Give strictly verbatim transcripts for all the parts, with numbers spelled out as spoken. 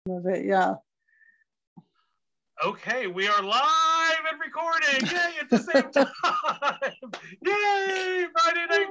of it. Yeah. Okay, we are live and recording. Yay, at the same time. Yay, Friday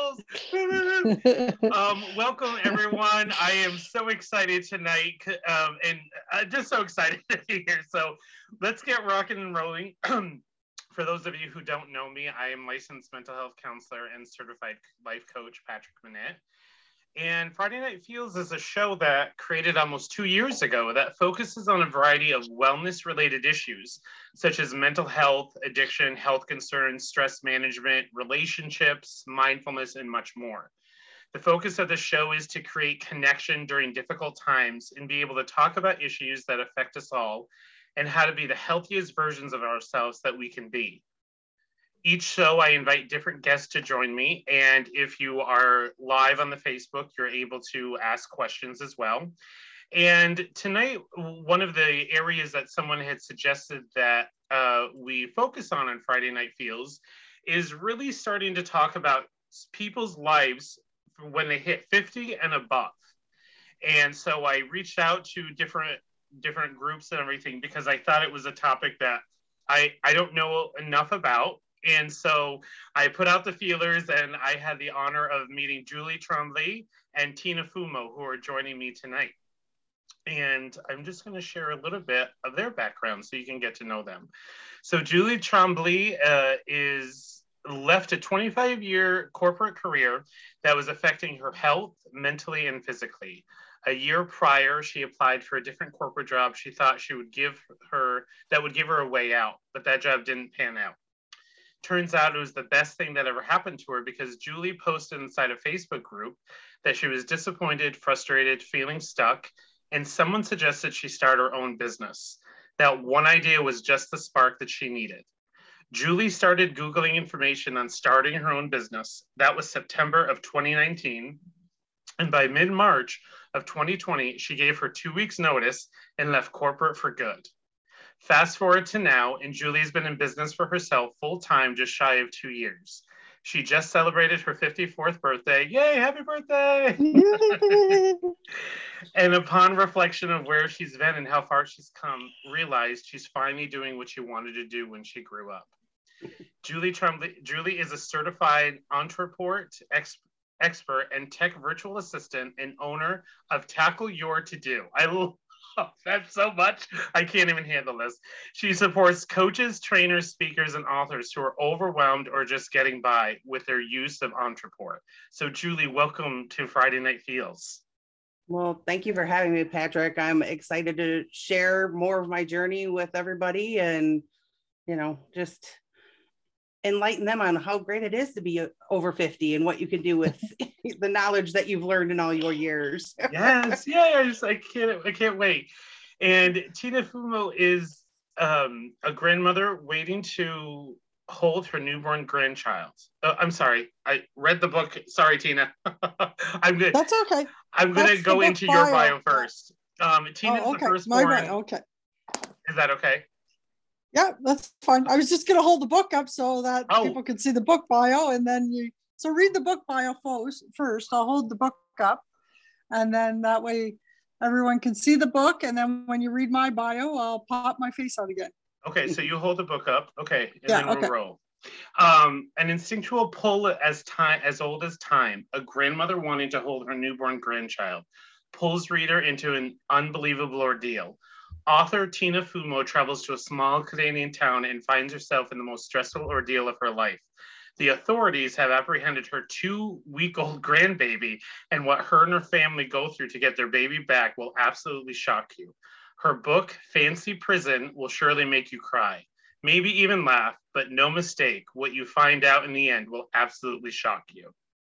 Night Feels. um, welcome, everyone. I am so excited tonight, um, and uh, just so excited to be here. So let's get rocking and rolling. For those of you who don't know me, I am licensed mental health counselor and certified life coach, Patrick Manette. And Friday Night Feels is a show that created almost two years ago that focuses on a variety of wellness-related issues, such as mental health, addiction, health concerns, stress management, relationships, mindfulness, and much more. The focus of the show is to create connection during difficult times and be able to talk about issues that affect us all and how to be the healthiest versions of ourselves that we can be. Each show, I invite different guests to join me. And if you are live on the Facebook, you're able to ask questions as well. And tonight, one of the areas that someone had suggested that uh, we focus on on Friday Night Feels is really starting to talk about people's lives when they hit fifty and above. And so I reached out to different different groups and everything because I thought it was a topic that I, I don't know enough about. And so I put out the feelers, and I had the honor of meeting Julie Tremblay and Tina Fumo, who are joining me tonight. And I'm just going to share a little bit of their background so you can get to know them. So Julie Tremblay uh, is left a twenty-five year corporate career that was affecting her health, mentally and physically. A year prior, she applied for a different corporate job she thought she would give her, that would give her a way out, but that job didn't pan out. Turns out it was the best thing that ever happened to her because Julie posted inside a Facebook group that she was disappointed, frustrated, feeling stuck, and someone suggested she start her own business. That one idea was just the spark that she needed. Julie started Googling information on starting her own business. That was September of twenty nineteen. And by mid-March of twenty twenty, she gave her two weeks notice and left corporate for good. Fast forward to now, and Julie's been in business for herself full-time just shy of two years. She just celebrated her fifty-fourth birthday. Yay, happy birthday! And upon reflection of where she's been and how far she's come, realized she's finally doing what she wanted to do when she grew up. Julie Tremblay, Julie is a certified entrepreneur, ex, expert, and tech virtual assistant and owner of Tackle Your To-Do. I love Oh, that's so much. I can't even handle this. She supports coaches, trainers, speakers, and authors who are overwhelmed or just getting by with their use of Entreport. So, Julie, welcome to Friday Night Feels. Well, thank you for having me, Patrick. I'm excited to share more of my journey with everybody and, you know, just enlighten them on how great it is to be over fifty and what you can do with the knowledge that you've learned in all your years. Yes, yeah, I just I can't I can't wait. And Tina Fumo is um, a grandmother waiting to hold her newborn grandchild. Oh, I'm sorry, I read the book. Sorry, Tina. I'm good. That's okay. I'm gonna That's go into bio. your bio first. Um, Tina's oh, okay. the firstborn. My bio. Okay. Is that okay? Yeah, that's fine. I was just going to hold the book up so that oh. people can see the book bio, and then you, so read the book bio first. I'll hold the book up, and then that way everyone can see the book, and then when you read my bio, I'll pop my face out again. Okay, so you hold the book up. Okay, and yeah, then we'll okay. roll. Um, an instinctual pull as time, as old as time, a grandmother wanting to hold her newborn grandchild, pulls reader into an unbelievable ordeal. Author Tina Fumo travels to a small Canadian town and finds herself in the most stressful ordeal of her life. The authorities have apprehended her two-week-old grandbaby, and what her and her family go through to get their baby back will absolutely shock you. Her book, Fancy Prison, will surely make you cry, maybe even laugh, but no mistake, what you find out in the end will absolutely shock you.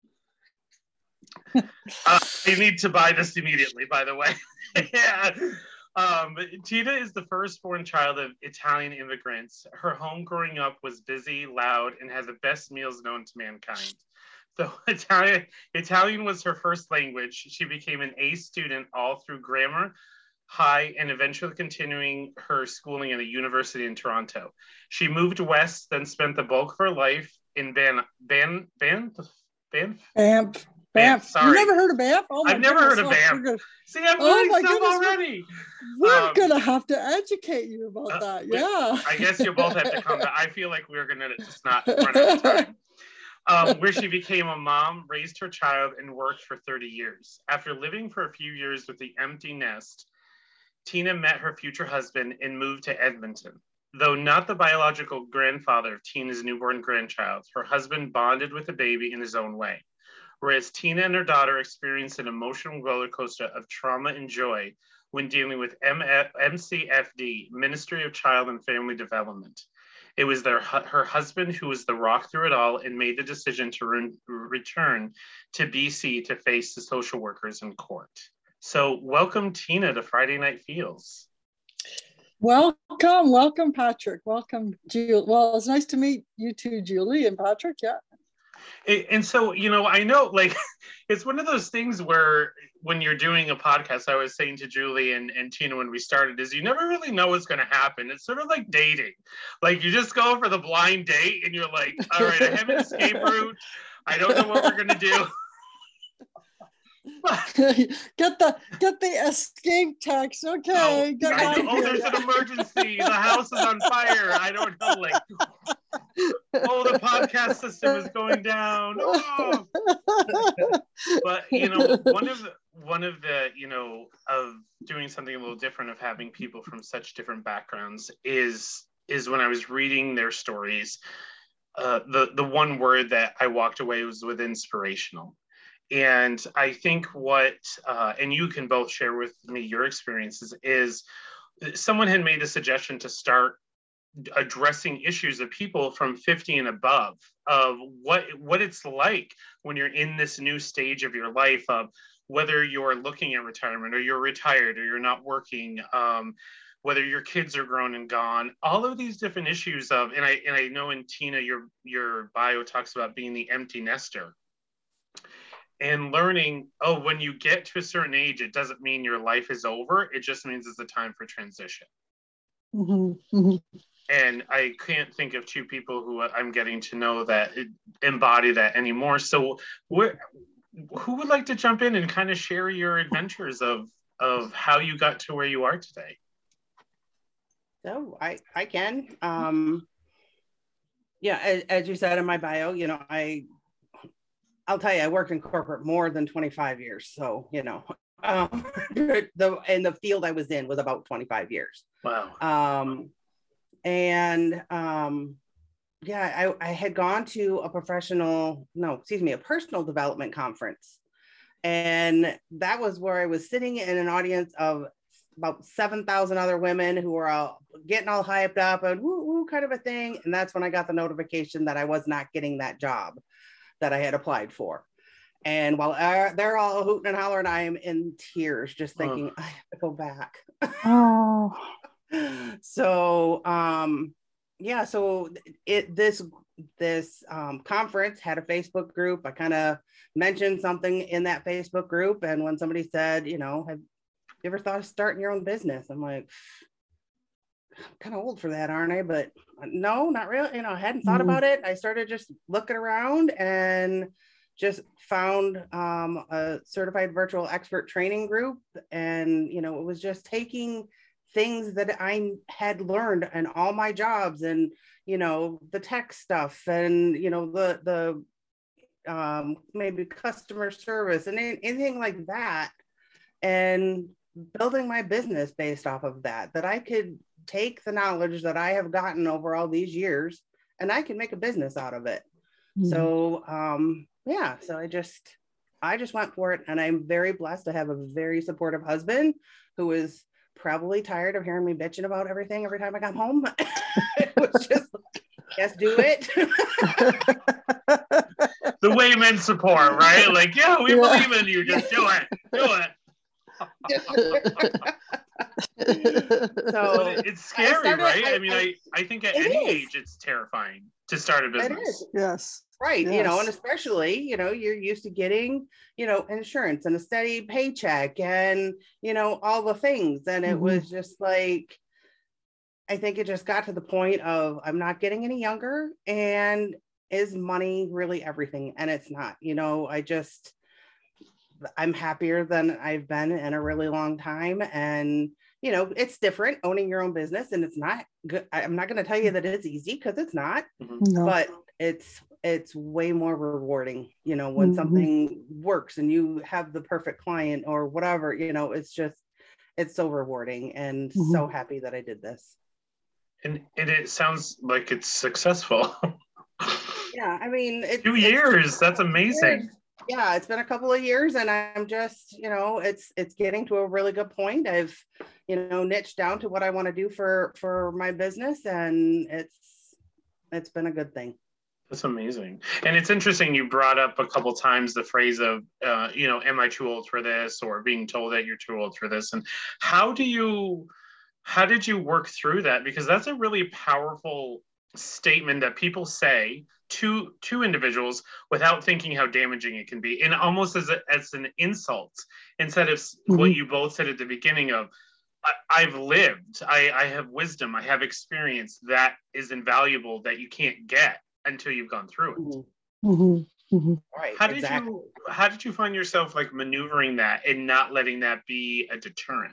uh, you need to buy this immediately, by the way. yeah. Um, Tina is the firstborn child of Italian immigrants. Her home growing up was busy, loud, and had the best meals known to mankind. Though Italian, Italian was her first language, she became an A student all through grammar, high, and eventually continuing her schooling at a university in Toronto. She moved west, then spent the bulk of her life in Ban, Ban, Ban, Banff? Banff. Banff. Sorry. You never heard of Banff? Oh my I've never goodness. heard of Oh, Banff. gonna, See, I'm oh learning my stuff goodness, already. We're Um, gonna have to educate you about uh, that. we, Yeah. I guess you'll both have to come back. I feel like we're gonna just not run out of time. Um, where she became a mom, raised her child, and worked for thirty years. After living for a few years with the empty nest, Tina met her future husband and moved to Edmonton. Though not the biological grandfather of Tina's newborn grandchild, her husband bonded with the baby in his own way. Whereas Tina and her daughter experienced an emotional roller coaster of trauma and joy when dealing with M C F D, Ministry of Child and Family Development. It was their, her husband who was the rock through it all and made the decision to re- return to B C to face the social workers in court. So welcome, Tina, to Friday Night Feels. Welcome, welcome, Patrick. Welcome, Julie. Well, it's nice to meet you two, Julie and Patrick. Yeah. And so, you know, I know, like, it's one of those things where when you're doing a podcast, I was saying to Julie and, and Tina when we started, is you never really know what's going to happen. It's sort of like dating. Like, you just go for the blind date and you're like, all right, I have an escape route. I don't know what we're going to do. get the get the escape text. Okay, oh, get I know, out oh, here. there's an emergency. The house is on fire. I don't know, like, oh, the podcast system is going down. Oh. But you know, one of one of the you know of doing something a little different, of having people from such different backgrounds, is is when I was reading their stories, uh, the the one word that I walked away was with inspirational. And I think what, uh, and you can both share with me your experiences, is someone had made a suggestion to start addressing issues of people from fifty and above, of what what it's like when you're in this new stage of your life, of whether you're looking at retirement or you're retired or you're not working, um, whether your kids are grown and gone, all of these different issues of, and I and I know in Tina, your your bio talks about being the empty nester. And learning, oh, when you get to a certain age, it doesn't mean your life is over. It just means it's a time for transition. Mm-hmm. Mm-hmm. And I can't think of two people who I'm getting to know that embody that anymore. So where, who would like to jump in and kind of share your adventures of, of how you got to where you are today? So I, I can. Um, yeah, as, as you said in my bio, you know, I I'll tell you, I worked in corporate more than twenty-five years. So, you know, um, the and the field I was in was about twenty-five years. Wow. Um, and um, yeah, I, I had gone to a professional, no, excuse me, a personal development conference. And that was where I was sitting in an audience of about seven thousand other women who were all getting all hyped up and woo, woo kind of a thing. And that's when I got the notification that I was not getting that job that I had applied for. And while uh, they're all hooting and hollering, I am in tears, just thinking, oh. I have to go back. Oh. So, um, yeah, so it this this um, conference had a Facebook group. I kind of mentioned something in that Facebook group. And when somebody said, you know, have you ever thought of starting your own business? I'm like, I'm kind of old for that, aren't I? But no, not really. You know, I hadn't thought mm-hmm. about it. I started just looking around and just found um, a certified virtual expert training group. And, you know, it was just taking things that I had learned in all my jobs and, you know, the tech stuff and, you know, the, the um, maybe customer service and anything like that. And building my business based off of that, that I could take the knowledge that I have gotten over all these years and I can make a business out of it. Mm-hmm. So, um, yeah, so I just, I just went for it. And I'm very blessed to have a very supportive husband who is probably tired of hearing me bitching about everything every time I come home. It was just, yes, do it. The way men support, right? Like, yeah, we yeah. believe in you. Just do it. Do it. So it's scary, I started, right? I, I mean, I, I think at any is. age it's terrifying to start a business. It is. Yes. Right. Yes. You know, and especially, you know, you're used to getting, you know, insurance and a steady paycheck and, you know, all the things. And it mm-hmm. was just like, I think it just got to the point of I'm not getting any younger, and is money really everything? And it's not. You know, I just I'm happier than I've been in a really long time. And, you know, it's different owning your own business, and it's not good. I'm not going to tell you that it's easy, because it's not, No. but it's, it's way more rewarding, you know, when mm-hmm. something works and you have the perfect client or whatever, you know, it's just, it's so rewarding, and mm-hmm. so happy that I did this. And, and it sounds like it's successful. Yeah, I mean, it's, two it's, years. That's amazing. Years. Yeah, it's been a couple of years, and I'm just, you know, it's it's getting to a really good point. I've, you know, niched down to what I want to do for for my business, and it's it's been a good thing. That's amazing. And it's interesting, you brought up a couple times the phrase of, uh, you know, am I too old for this, or being told that you're too old for this. And how do you, how did you work through that? Because that's a really powerful statement that people say to to individuals without thinking how damaging it can be, and almost as, a, as an insult, instead of mm-hmm. what you both said at the beginning of, I, I've lived, I, I have wisdom, I have experience that is invaluable, that you can't get until you've gone through it. Mm-hmm. Mm-hmm. Right. How did exactly. you how did you find yourself like maneuvering that and not letting that be a deterrent?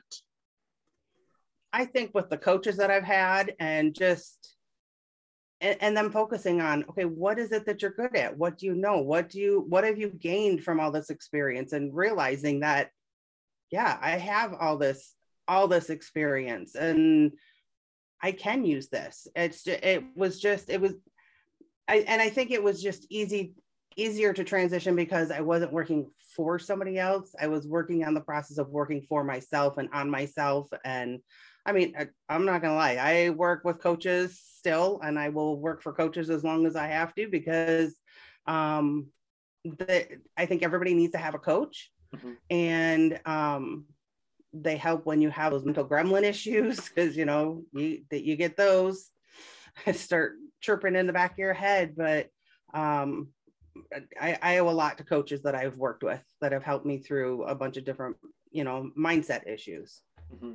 I think with the coaches that I've had, and just and, and then focusing on, okay, what is it that you're good at? What do you know? What do you what have you gained from all this experience? And realizing that, yeah, I have all this all this experience, and I can use this. It's it was just it was I, and I think it was just easy, easier to transition because I wasn't working for somebody else. I was working on the process of working for myself and on myself. And I mean, I, I'm not going to lie. I work with coaches still, and I will work for coaches as long as I have to, because um, the, I think everybody needs to have a coach. Mm-hmm. And um, they help when you have those mental gremlin issues, because, you know, you, that you get those. Start chirping in the back of your head. But um, I, I owe a lot to coaches that I've worked with that have helped me through a bunch of different, you know, mindset issues. Mm-hmm.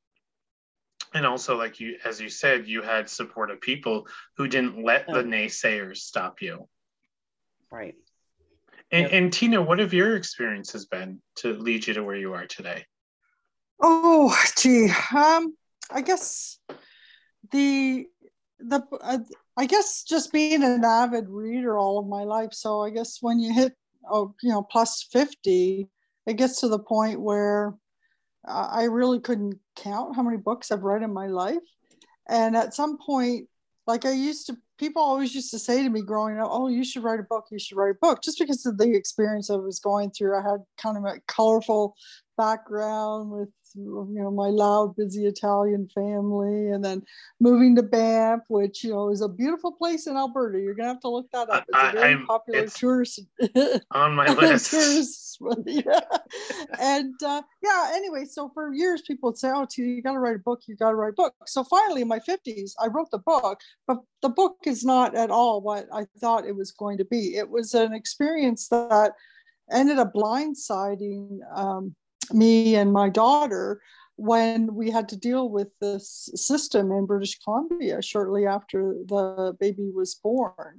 And also, like you, as you said, you had supportive people who didn't let the naysayers stop you. Right. And, yep. and Tina, what have your experiences been to lead you to where you are today? Oh, gee, um, I guess the the uh, I guess just being an avid reader all of my life. So I guess when you hit, oh, you know, plus fifty, it gets to the point where uh, I really couldn't count how many books I've read in my life. And at some point, like I used to, people always used to say to me growing up, oh, you should write a book, you should write a book, just because of the experience I was going through. I had kind of a colorful background with, you know, my loud, busy Italian family, and then moving to Banff, which, you know, is a beautiful place in Alberta. You're gonna have to look that up. It's a very I'm, popular tourist on my list. tourist, yeah. And uh, yeah, anyway, so for years people would say, oh, Tina, you gotta write a book, you gotta write a book. So finally in my fifties, I wrote the book, but the book is not at all what I thought it was going to be. It was an experience that ended up blindsiding um, me and my daughter when we had to deal with this system in British Columbia shortly after the baby was born.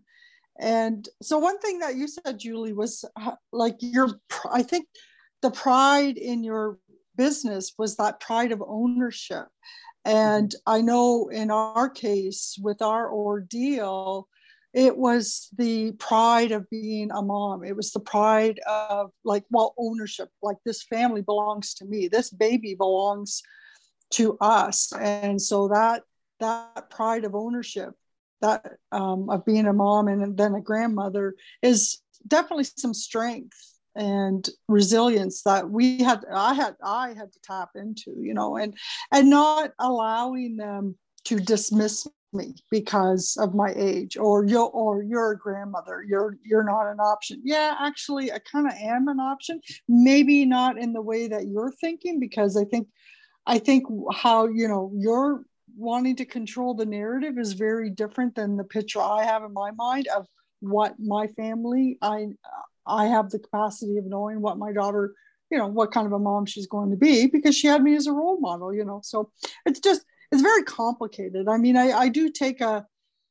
And so one thing that you said, Julie, was like your, I think the pride in your business was that pride of ownership. And I know in our case with our ordeal, it was the pride of being a mom. It was the pride of like, well, ownership, like this family belongs to me. This baby belongs to us. And so that, that pride of ownership, that um, of being a mom and then a grandmother is definitely some strength and resilience that we had, I had, I had to tap into, you know, and, and not allowing them to dismiss me because of my age, or you or you're a grandmother, you're you're not an option. Yeah, actually I kind of am an option, maybe not in the way that you're thinking, because I think I think how, you know, you're wanting to control the narrative is very different than the picture I have in my mind of what my family, I I have the capacity of knowing what my daughter, you know, what kind of a mom she's going to be, because she had me as a role model, you know. So it's just, it's very complicated. I mean, I, I do take a,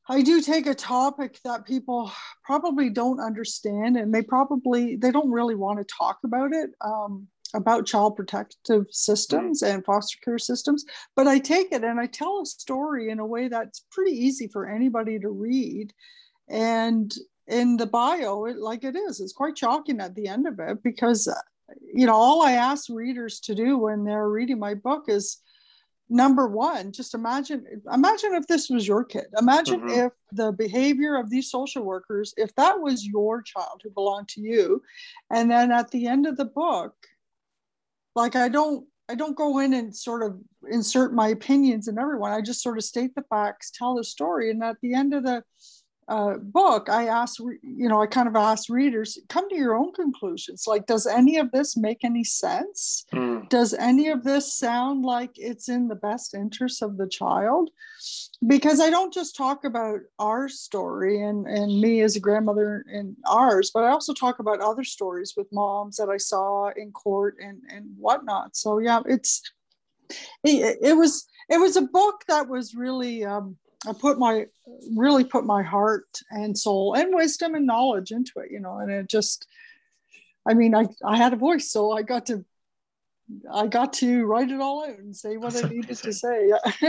I do take a topic that people probably don't understand, and they probably, they don't really want to talk about it, um, about child protective systems mm. and foster care systems. But I take it and I tell a story in a way that's pretty easy for anybody to read. And in the bio, it, like it is, it's quite shocking at the end of it, because, you know, all I ask readers to do when they're reading my book is, number one, just imagine, imagine if this was your kid. Imagine mm-hmm. if the behavior of these social workers, if that was your child who belonged to you. And then at the end of the book, like I don't, I don't go in and sort of insert my opinions in everyone. I just sort of state the facts, tell the story. And at the end of the uh, book, I ask, you know, I kind of ask readers, come to your own conclusions. Like, does any of this make any sense? Mm. Does any of this sound like it's in the best interest of the child? Because I don't just talk about our story and, and me as a grandmother and ours, but I also talk about other stories with moms that I saw in court and, and whatnot. So yeah, it's, it, it was, it was a book that was really, um, I put my, really put my heart and soul and wisdom and knowledge into it, you know, and it just, I mean, I, I had a voice, so I got to, I got to write it all out and say what That's I needed amazing. to say.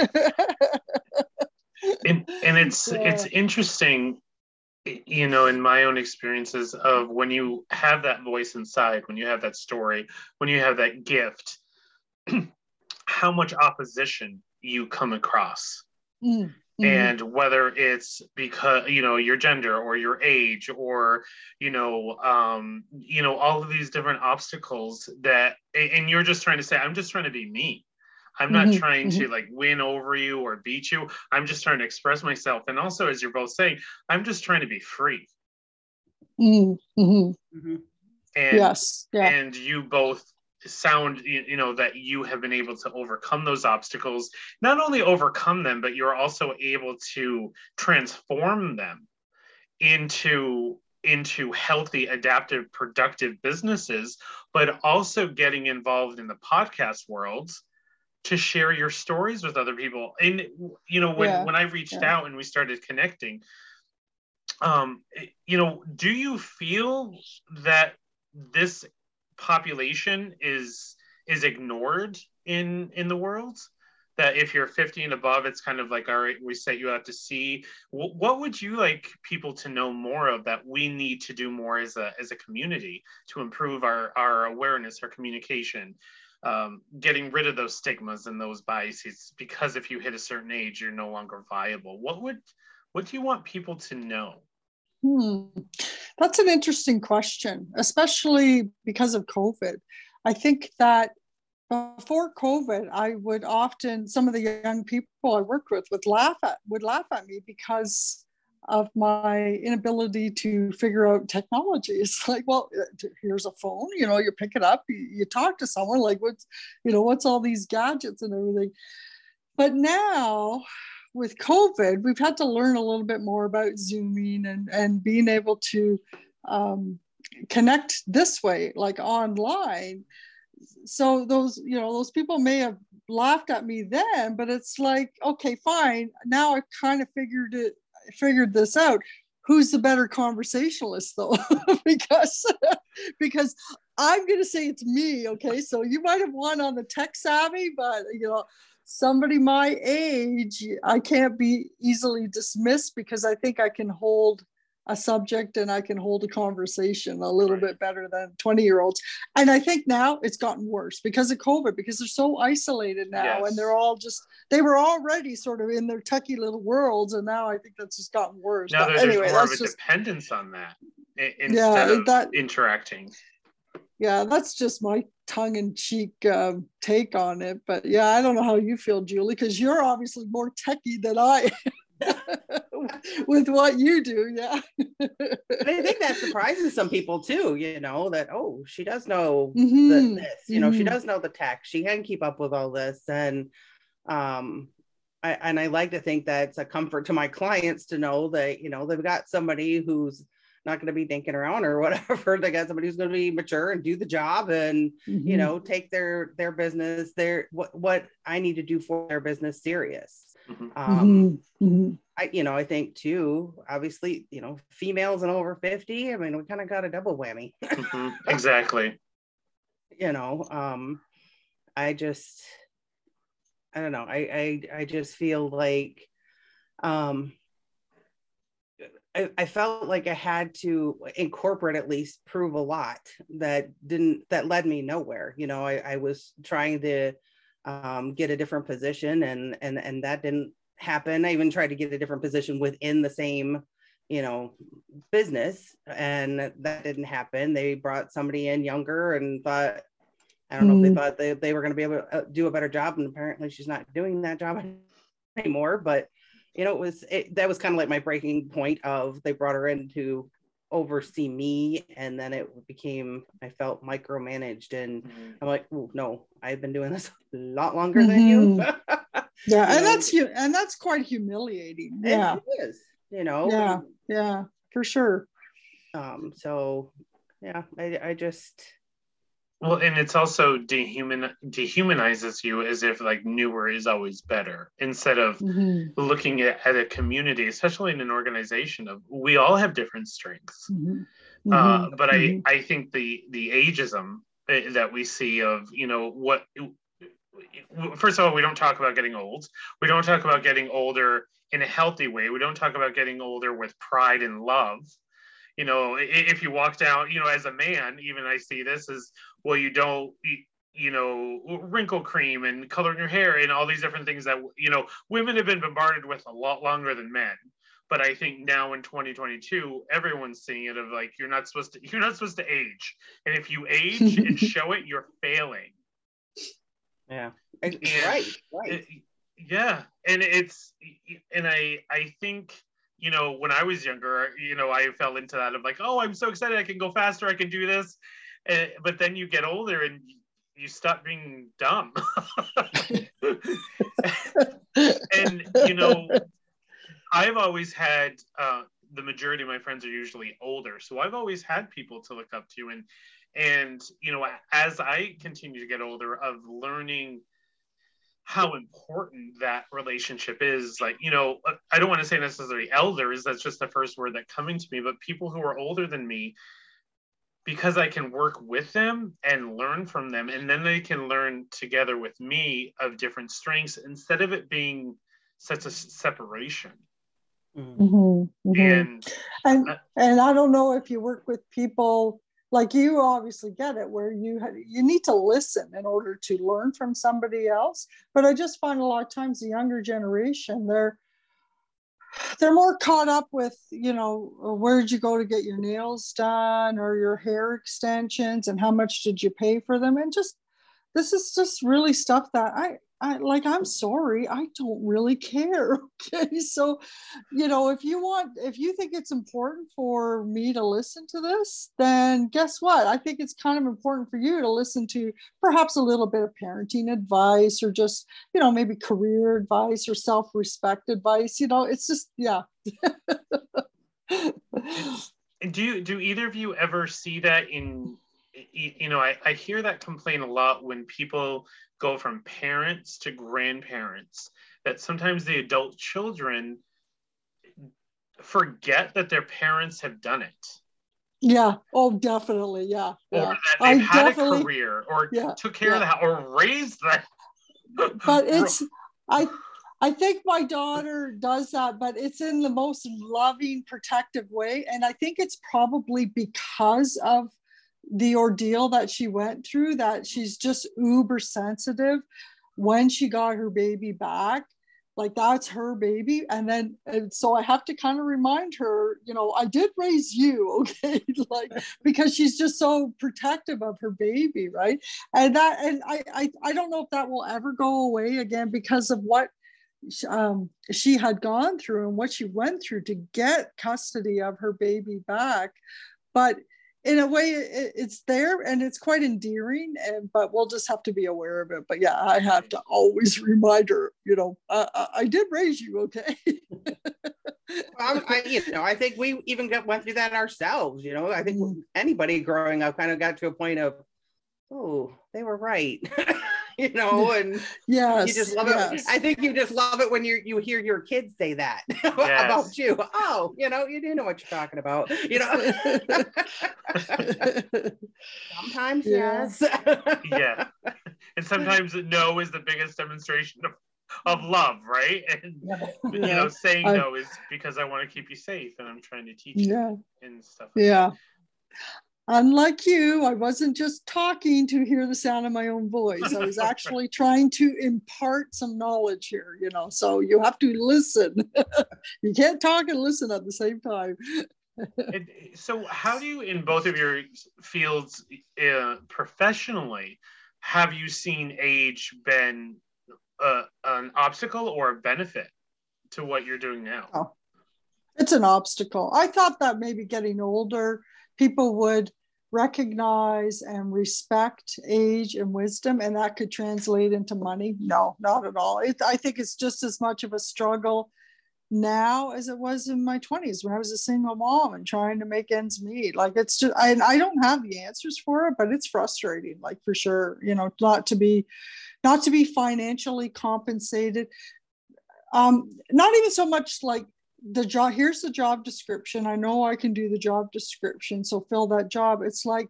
and, and it's, yeah. it's interesting, you know, in my own experiences of when you have that voice inside, when you have that story, when you have that gift, how much opposition you come across. Mm. Mm-hmm. And whether it's because, you know, your gender or your age or, you know, um, you know, all of these different obstacles that, and you're just trying to say, I'm just trying to be me. I'm not mm-hmm. trying mm-hmm. to like win over you or beat you. I'm just trying to express myself. And also, as you're both saying, I'm just trying to be free. Mm-hmm. Mm-hmm. And, yes. Yeah. And you both sound, you know, that you have been able to overcome those obstacles, not only overcome them, but you're also able to transform them into into healthy, adaptive, productive businesses, but also getting involved in the podcast world to share your stories with other people. And, you know, when, yeah. when I reached yeah. out and we started connecting, um, you know, do you feel that this population is is ignored in in the world? That if you're fifty and above, it's kind of like, all right, we set you out to sea. W- what would you like people to know more of that we need to do more as a as a community to improve our our awareness, our communication, um, getting rid of those stigmas and those biases? Because if you hit a certain age, you're no longer viable. What would what do you want people to know? Hmm. That's an interesting question, especially because of COVID. I think that before COVID, I would often, some of the young people I worked with would laugh at, would laugh at me because of my inability to figure out technology. It's like, well, here's a phone, you know, you pick it up, you, you talk to someone, like what's, you know, what's all these gadgets and everything. But now, with COVID, we've had to learn a little bit more about Zooming and, and being able to um, connect this way, like online. So those, you know, those people may have laughed at me then, but it's like, okay, fine. Now I've kind of figured it, figured this out. Who's the better conversationalist though? because, because I'm going to say it's me. Okay. So you might have won on the tech savvy, but you know, somebody my age, I can't be easily dismissed because I think I can hold a subject and I can hold a conversation a little bit better than twenty year olds. And I think now it's gotten worse because of COVID, because they're so isolated now. Yes. And they're all just, they were already sort of in their techie little worlds. And now I think that's just gotten worse. Now there's anyway, more of a just, dependence on that instead yeah, of that, interacting. Yeah, that's just my tongue-in-cheek uh, take on it. But yeah, I don't know how you feel, Julie, because you're obviously more techie than I am with what you do. Yeah. I think that surprises some people too, you know, that, oh, she does know mm-hmm. the, this, you know, mm-hmm. she does know the tech. She can keep up with all this. And um, I, and I like to think that it's a comfort to my clients to know that, you know, they've got somebody who's not going to be thinking around or whatever. They got somebody who's going to be mature and do the job and, mm-hmm. you know, take their, their business, their, what, what I need to do for their business serious. Mm-hmm. Um, mm-hmm. I, you know, I think too, obviously, you know, females and over fifty, I mean, we kind of got a double whammy. Mm-hmm. Exactly. You know, um, I just, I don't know. I, I, I just feel like, um, I, I felt like I had to incorporate, at least prove a lot that didn't, that led me nowhere. You know, I, I was trying to um, get a different position, and, and, and that didn't happen. I even tried to get a different position within the same, you know, business, and that didn't happen. They brought somebody in younger and thought, I don't know mm. if they thought they, they were going to be able to do a better job, and apparently she's not doing that job anymore. But you know, it was it, that was kind of like my breaking point of they brought her in to oversee me, and then it became, I felt micromanaged, and mm-hmm. I'm like, oh no, I've been doing this a lot longer mm-hmm. than you. Yeah, you and know? that's you, and that's quite humiliating. Yeah, it is. You know. Yeah, yeah, for sure. Um. So, yeah, I I just. Well, and it's also dehuman dehumanizes you as if like newer is always better, instead of mm-hmm. looking at, at a community, especially in an organization of we all have different strengths. Mm-hmm. Uh, but mm-hmm. I, I think the the ageism that we see of, you know, what, first of all, we don't talk about getting old. We don't talk about getting older in a healthy way. We don't talk about getting older with pride and love. You know, if you walk down, you know, as a man, even I see this as, well, you don't, you know, wrinkle cream and coloring your hair and all these different things that, you know, women have been bombarded with a lot longer than men. But I think now in twenty twenty-two, everyone's seeing it of like, you're not supposed to, you're not supposed to age. And if you age and show it, you're failing. Yeah. And, right. Right. It, yeah. And it's, and I, I think, you know, when I was younger, you know, I fell into that of like, oh, I'm so excited, I can go faster, I can do this. And, but then you get older and you stop being dumb. And, you know, I've always had, uh, the majority of my friends are usually older. So I've always had people to look up to. And, and, you know, as I continue to get older, of learning how important that relationship is. Like, you know, I don't want to say necessarily elders, that's just the first word that coming to me, but people who are older than me, because I can work with them and learn from them, and then they can learn together with me of different strengths, instead of it being such a separation. Mm-hmm, mm-hmm. And, and, uh, and I don't know if you work with people like you obviously get it, where you you need to listen in order to learn from somebody else. But I just find a lot of times the younger generation, they're they're more caught up with, you know, where'd you go to get your nails done or your hair extensions and how much did you pay for them? And just, this is just really stuff that I, I like, I'm sorry, I don't really care. Okay. So, you know, if you want, if you think it's important for me to listen to this, then guess what? I think it's kind of important for you to listen to perhaps a little bit of parenting advice, or just, you know, maybe career advice or self-respect advice. You know, it's just, yeah. do you, do either of you ever see that in, you know, I, I hear that complaint a lot when people go from parents to grandparents, that sometimes the adult children forget that their parents have done it. Yeah. Oh, definitely. Yeah. Or yeah. that they've I had a career, or yeah, took care yeah. of the house, or raised them. But it's, I, I think my daughter does that, but it's in the most loving, protective way. And I think it's probably because of the ordeal that she went through, that she's just uber sensitive when she got her baby back. Like, that's her baby. And then, and so I have to kind of remind her, you know, I did raise you, okay? Like, because she's just so protective of her baby, right? And that, and I, I, I don't know if that will ever go away again, because of what um, she had gone through and what she went through to get custody of her baby back. But in a way, it, it's there and it's quite endearing, and but we'll just have to be aware of it. But yeah, I have to always remind her, you know, uh, I, I did raise you, okay? um, I, you know, I think we even got, went through that ourselves. You know, I think mm. anybody growing up kind of got to a point of, oh, they were right. you know, and yes, you just love yes. it. I think you just love it when you you hear your kids say that Yes. about you. Oh, you know, you do know what you're talking about, you know. Sometimes, Yeah. yes. Yeah. And sometimes no is the biggest demonstration of, of love, right? And Yeah. you know, saying I, no is because I want to keep you safe and I'm trying to teach you yeah. and stuff like yeah. that. Unlike you, I wasn't just talking to hear the sound of my own voice. I was actually trying to impart some knowledge here, you know, so you have to listen. You can't talk and listen at the same time. And so how do you, in both of your fields uh, professionally, have you seen age been uh, an obstacle or a benefit to what you're doing now? Oh, it's an obstacle. I thought that maybe getting older, people would recognize and respect age and wisdom, and that could translate into money. No, not at all. It, I think it's just as much of a struggle now as it was in my twenties when I was a single mom and trying to make ends meet. Like it's just, I, I don't have the answers for it, but it's frustrating, like for sure, you know, not to be, not to be financially compensated. Um, not even so much like the job, here's the job description. I know I can do the job description, so fill that job. It's like,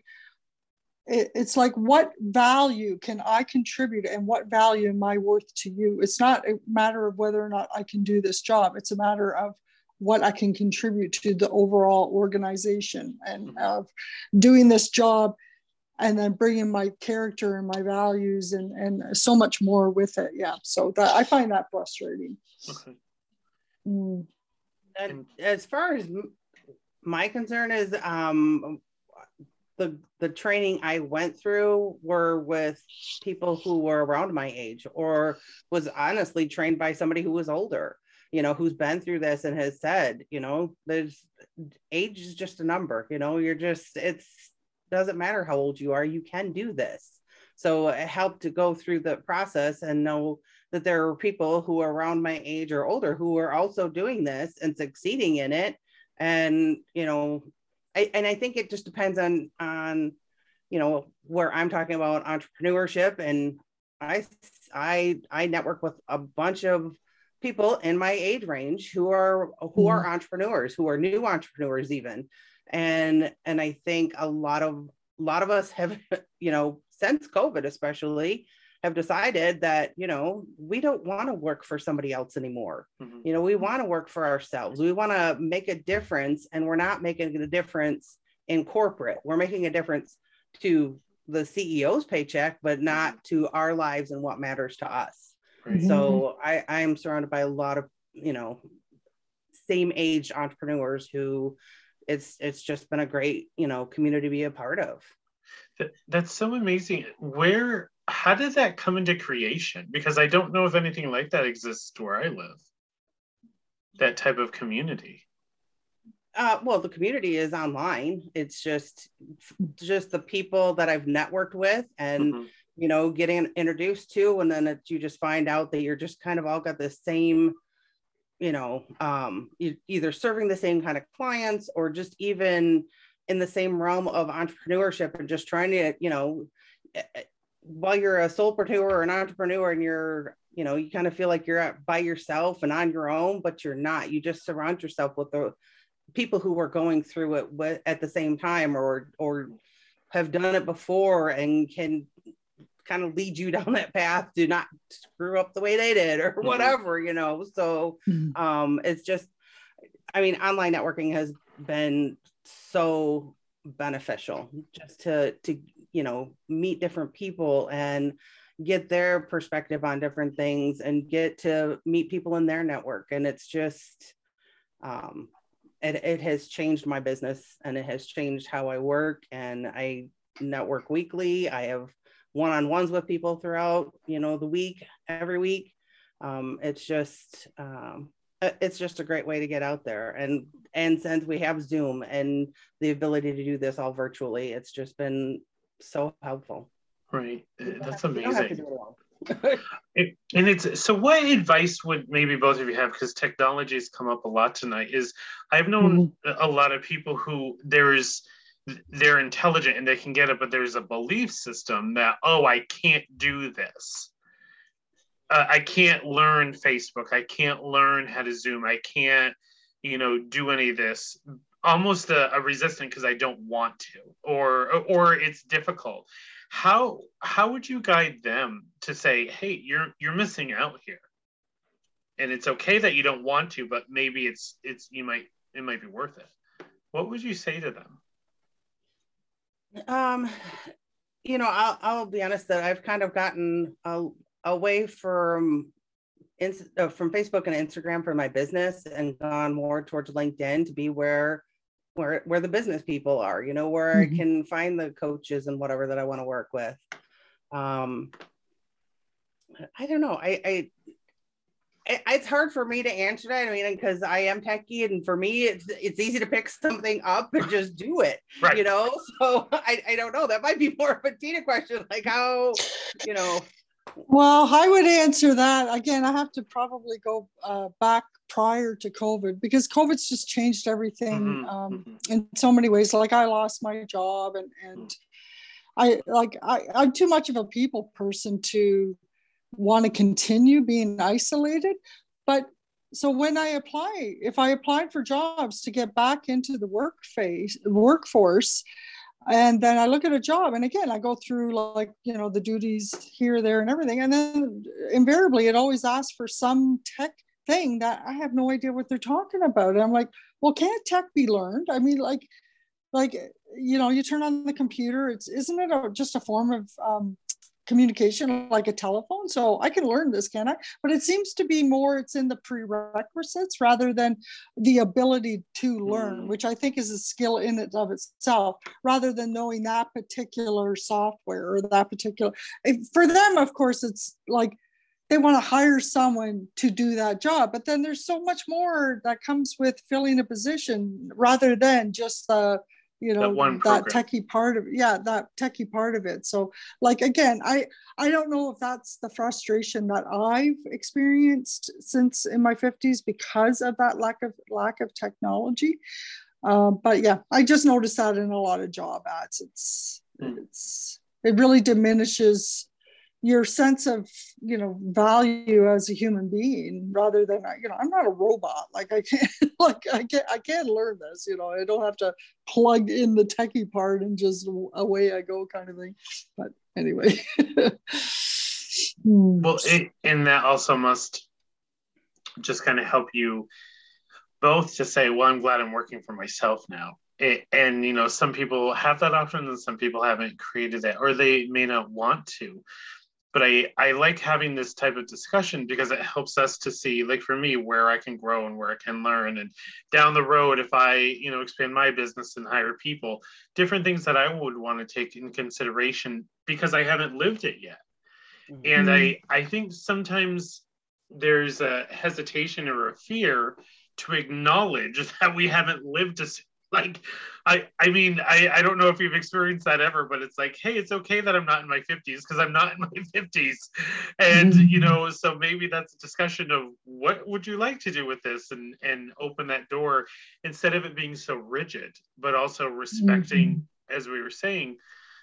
it, it's like, what value can I contribute and what value am I worth to you? It's not a matter of whether or not I can do this job. It's a matter of what I can contribute to the overall organization and mm-hmm. of doing this job and then bringing my character and my values and, and so much more with it. Yeah. So that I find that frustrating. Okay. Mm. And as far as my concern is, um, the the training I went through were with people who were around my age, or was honestly trained by somebody who was older, you know, who's been through this and has said, you know, there's age is just a number, you know, you're just, it's doesn't matter how old you are, you can do this. So it helped to go through the process and know that there are people who are around my age or older who are also doing this and succeeding in it. And, you know, I, and I think it just depends on, on, you know, where I'm talking about entrepreneurship. And I, I, I network with a bunch of people in my age range who are, who mm-hmm. are entrepreneurs, who are new entrepreneurs even. And, and I think a lot of, a lot of us have, you know, since COVID especially, have decided that, you know, we don't want to work for somebody else anymore. Mm-hmm. You know, we want to work for ourselves. We want to make a difference, and we're not making a difference in corporate. We're making a difference to the C E O's paycheck, but not to our lives and what matters to us. Right. So I, I'm surrounded by a lot of, you know, same age entrepreneurs who it's, it's just been a great, you know, community to be a part of. That, that's so amazing. Where, how did that come into creation? Because I don't know if anything like that exists where I live. That type of community. Uh, well, the community is online. It's just, just the people that I've networked with and, mm-hmm. you know, getting introduced to, and then it, you just find out that you're just kind of all got the same, you know, um, you, either serving the same kind of clients or just even in the same realm of entrepreneurship and just trying to, you know, while you're a solopreneur or an entrepreneur and you're, you know, you kind of feel like you're at, by yourself and on your own, but you're not. You just surround yourself with the people who are going through it with, at the same time, or or have done it before and can kind of lead you down that path to not screw up the way they did or whatever, you know. So um, it's just, I mean, online networking has been so beneficial just to to you know, meet different people and get their perspective on different things and get to meet people in their network. And it's just, um, it, it has changed my business and it has changed how I work. And I network weekly. I have one-on-ones with people throughout, you know, the week, every week. Um, it's just, um, it's just a great way to get out there. And, and since we have Zoom and the ability to do this all virtually, it's just been so helpful. Right. That's amazing. it, and it's, so what advice would maybe both of you have, because technology has come up a lot tonight, is I've known mm-hmm. a lot of people who there is they're intelligent and they can get it, but there's a belief system that, oh, I can't do this. Uh, I can't learn Facebook. I can't learn how to Zoom. I can't, you know, do any of this. Almost a, a resistance because I don't want to, or or it's difficult. How how would you guide them to say, hey, you're you're missing out here, and it's okay that you don't want to, but maybe it's it's you might it might be worth it. What would you say to them? Um, you know, I'll, I'll be honest that I've kind of gotten uh, away from in, uh, from Facebook and Instagram for my business and gone more towards LinkedIn to be where where where the business people are, you know, where mm-hmm. I can find the coaches and whatever that I want to work with. Um, I don't know. I, I it's hard for me to answer that. I mean, because I am techie, and for me, it's it's easy to pick something up and just do it, right. You know. So I, I don't know. That might be more of a Tina question, like how, you know. Well, I would answer that again. I have to probably go uh, back prior to COVID because COVID's just changed everything mm-hmm. um, mm-hmm. in so many ways. Like I lost my job, and and mm-hmm. I like I I'm too much of a people person to want to continue being isolated. But so when I apply, if I applied for jobs to get back into the work phase, workforce, and then I look at a job, and again, I go through like, you know, the duties here, there, and everything. And then invariably it always asks for some tech thing that I have no idea what they're talking about. And I'm like, well, can't tech be learned? I mean, like, like, you know, you turn on the computer, it's, isn't it a, just a form of, um, communication like a telephone? So I can learn this, can I? But it seems to be more, it's in the prerequisites rather than the ability to learn, which I think is a skill in and of itself, rather than knowing that particular software or that particular, for them, of course, it's like they want to hire someone to do that job, but then there's so much more that comes with filling a position rather than just the you know, that, one that techie part of, yeah, that techie part of it. So like, again, I, I don't know if that's the frustration that I've experienced since in my fifties because of that lack of lack of technology. Uh, but yeah, I just noticed that in a lot of job ads. It's, mm. it's, it really diminishes your sense of, you know, value as a human being rather than, you know, I'm not a robot. Like I can't, like I can't, I can't learn this, you know, I don't have to plug in the techie part and just away I go kind of thing. But anyway. Well, it, and that also must just kind of help you both to say, well, I'm glad I'm working for myself now. It, and, you know, some people have that option and some people haven't created it, or they may not want to. But I, I like having this type of discussion because it helps us to see, like for me, where I can grow and where I can learn. And down the road, if I, you know, expand my business and hire people, different things that I would want to take in consideration because I haven't lived it yet. Mm-hmm. And I, I think sometimes there's a hesitation or a fear to acknowledge that we haven't lived a Like, I, I mean, I, I don't know if you've experienced that ever, but it's like, hey, it's okay that I'm not in my fifties because I'm not in my fifties. And, mm-hmm. you know, so maybe that's a discussion of what would you like to do with this and, and open that door instead of it being so rigid, but also respecting, mm-hmm. as we were saying,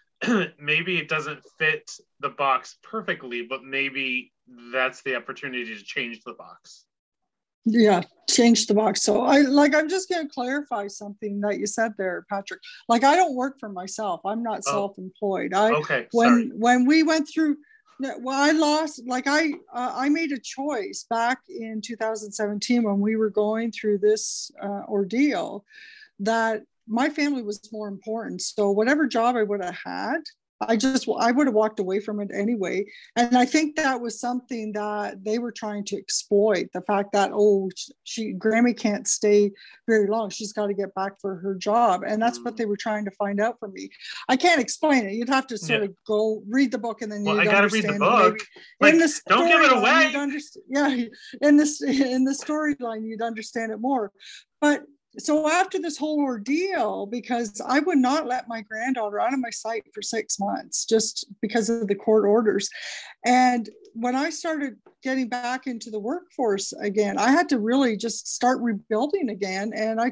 maybe it doesn't fit the box perfectly, but maybe that's the opportunity to change the box. Yeah, change the box. So I like, I'm just going to clarify something that you said there, Patrick. Like, I don't work for myself. I'm not oh. self-employed. I, okay. When, Sorry. when we went through, well, I lost, like I, uh, I made a choice back in two thousand seventeen when we were going through this uh, ordeal that my family was more important. So whatever job I would have had, I just, I would have walked away from it anyway. And I think that was something that they were trying to exploit, the fact that, oh, she, Grammy can't stay very long. She's got to get back for her job. And that's mm. what they were trying to find out from me. I can't explain it. You'd have to sort yeah. of go read the book and then well, you'd I gotta understand read the book. Like, in the don't give it away. You'd understand, yeah, in this, in the storyline, you'd understand it more. But so after this whole ordeal, because I would not let my granddaughter out of my sight for six months just because of the court orders. And when I started getting back into the workforce again, I had to really just start rebuilding again. And I took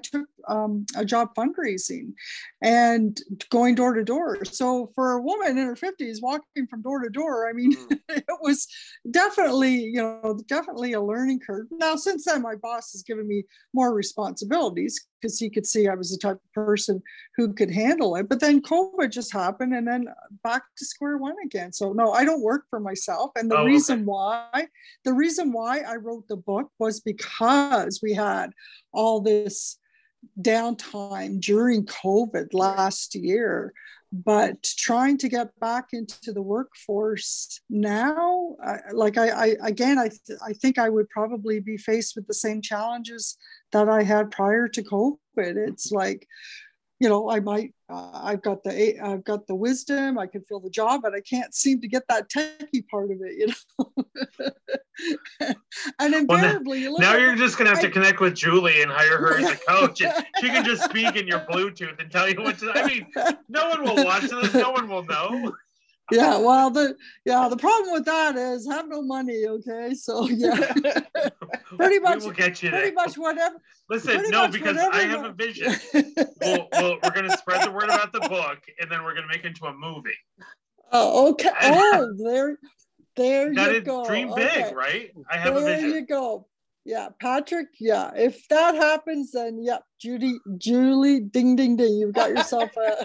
um, a job fundraising and going door to door. So for a woman in her fifties walking from door to door, I mean, mm. it was definitely, you know, definitely a learning curve. Now, since then, my boss has given me more responsibilities because he could see I was the type of person who could handle it. But then COVID just happened and then back to square one again. So no, I don't work for myself. And the oh, reason okay. why, the reason why I wrote the book was because we had all this downtime during COVID last year. But trying to get back into the workforce now, uh, like I, I again, I, th- I think I would probably be faced with the same challenges that I had prior to COVID. It's like, you know, I might, uh, I've got the, I've got the wisdom, I can fill the job, but I can't seem to get that techie part of it, you know. And invariably, well, now, now you're just gonna have I, to connect with Julie and hire her as a coach, and she can just speak in your Bluetooth and tell you what to. I mean, no one will watch this, no one will know. Yeah, well, the yeah, the problem with that is I have no money. Okay, so yeah, pretty much. We will get you pretty there. much whatever. Listen, no, because I have a vision. we'll, we'll, we're going to spread the word about the book, and then we're going to make it into a movie. Oh, okay. Oh, there, there you, you go. Dream big, okay. Right? I have there a vision. There you go. Yeah, Patrick. Yeah, if that happens, then yeah, Judy, Julie, ding, ding, ding. You've got yourself a.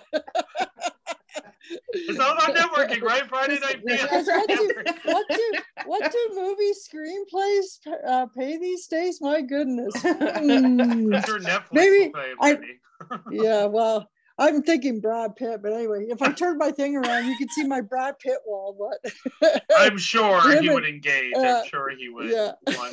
It's all about networking, right? Friday night feels. What do, what do what do movie screenplays uh, pay these days? My goodness. Mm. Sure Netflix Maybe will pay I, yeah, well, I'm thinking Brad Pitt, but anyway, if I turn my thing around, you can see my Brad Pitt wall. But I'm sure he would engage. Uh, I'm sure he would yeah. want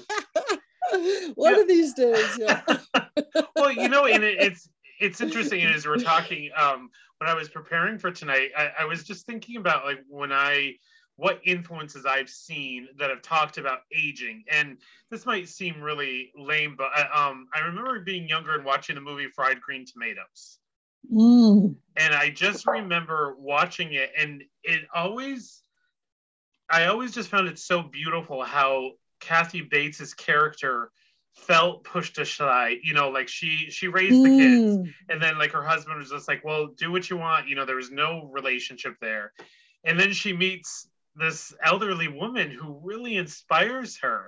to. One yeah. of these days, yeah. Well, you know, and it, it's it's interesting as we're talking. Um, when I was preparing for tonight, I, I was just thinking about like when I, what influences I've seen that have talked about aging. And this might seem really lame, but I, um, I remember being younger and watching the movie Fried Green Tomatoes. Mm. And I just remember watching it, and it always, I always just found it so beautiful how Kathy Bates's character felt pushed aside, you know, like she she raised the kids, mm. and then like her husband was just like, well, do what you want, you know, there was no relationship there. And then she meets this elderly woman who really inspires her,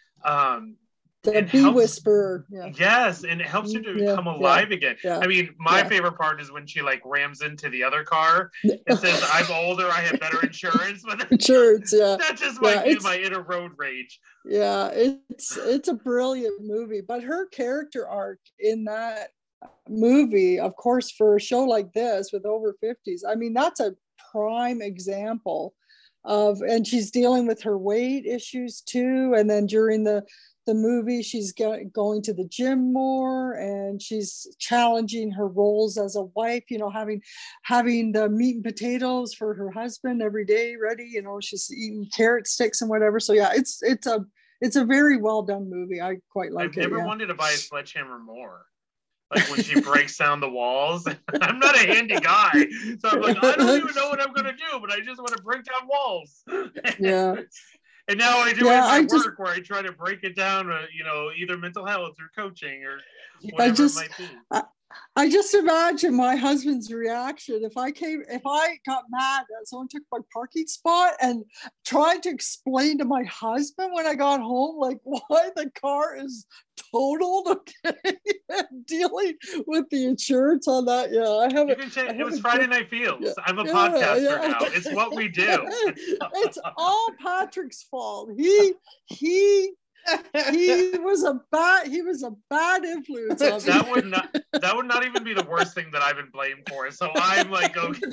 um the bee helps, whisperer. Yeah. Yes, and it helps her to yeah, become alive yeah, again. Yeah, I mean, my yeah. favorite part is when she like rams into the other car and says, I'm older, I have better insurance. But insurance, yeah. That just might yeah, be my inner road rage. Yeah, it's it's a brilliant movie. But her character arc in that movie, of course, for a show like this with over fifties, I mean, that's a prime example of, and she's dealing with her weight issues too. And then during the the movie, she's get, going to the gym more, and she's challenging her roles as a wife, you know, having having the meat and potatoes for her husband every day ready, you know, she's eating carrot sticks and whatever. So yeah, it's it's a it's a very well done movie. I quite like I've it. I've never yeah. wanted to buy a sledgehammer more. Like when she breaks down the walls. I'm not a handy guy, so I'm like, I don't even know what I'm going to do, but I just want to break down walls. Yeah. And now I do yeah, it in my I work just, where I try to break it down, uh, you know, either mental health or coaching or whatever I just, it might be. I, I just imagine my husband's reaction if I came, if I got mad that someone took my parking spot and tried to explain to my husband when I got home, like why the car is totaled, okay, dealing with the insurance on that. Yeah, I have you can say, it was Friday Night Feels. Yeah, I'm a yeah, podcaster yeah. now. It's what we do. It's all Patrick's fault. He, he, he was a bad he was a bad influence on me. That would not that would not even be the worst thing that I've been blamed for. So I'm like, okay.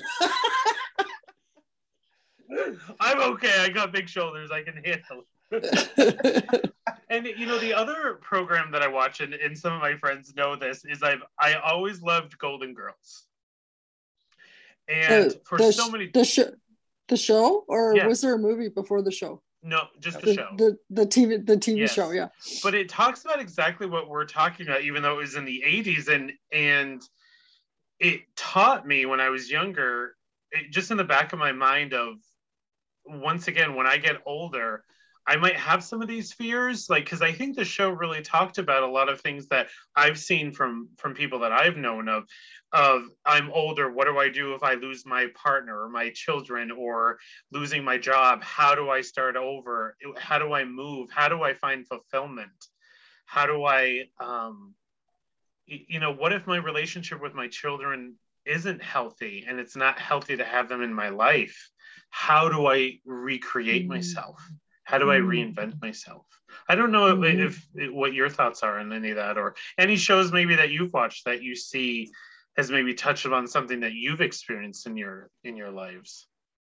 I'm okay. I got big shoulders. I can handle it. And you know, the other program that I watch, and, and some of my friends know this, is I've I always loved Golden Girls. And the, for the, so many the show the show or yes. was there a movie before the show? No, just the, the show. The the T V the T V yes. show, yeah. But it talks about exactly what we're talking about, even though it was in the eighties, and and it taught me when I was younger, it, just in the back of my mind of, once again, when I get older, I might have some of these fears, like, because I think the show really talked about a lot of things that I've seen from from people that I've known of, of I'm older, what do I do if I lose my partner or my children or losing my job? How do I start over? How do I move? How do I find fulfillment? How do I, um, you know, what if my relationship with my children isn't healthy and it's not healthy to have them in my life? How do I recreate mm-hmm. myself? How do I reinvent myself? I don't know mm-hmm. if, if what your thoughts are on any of that, or any shows maybe that you've watched that you see has maybe touched on something that you've experienced in your in your lives.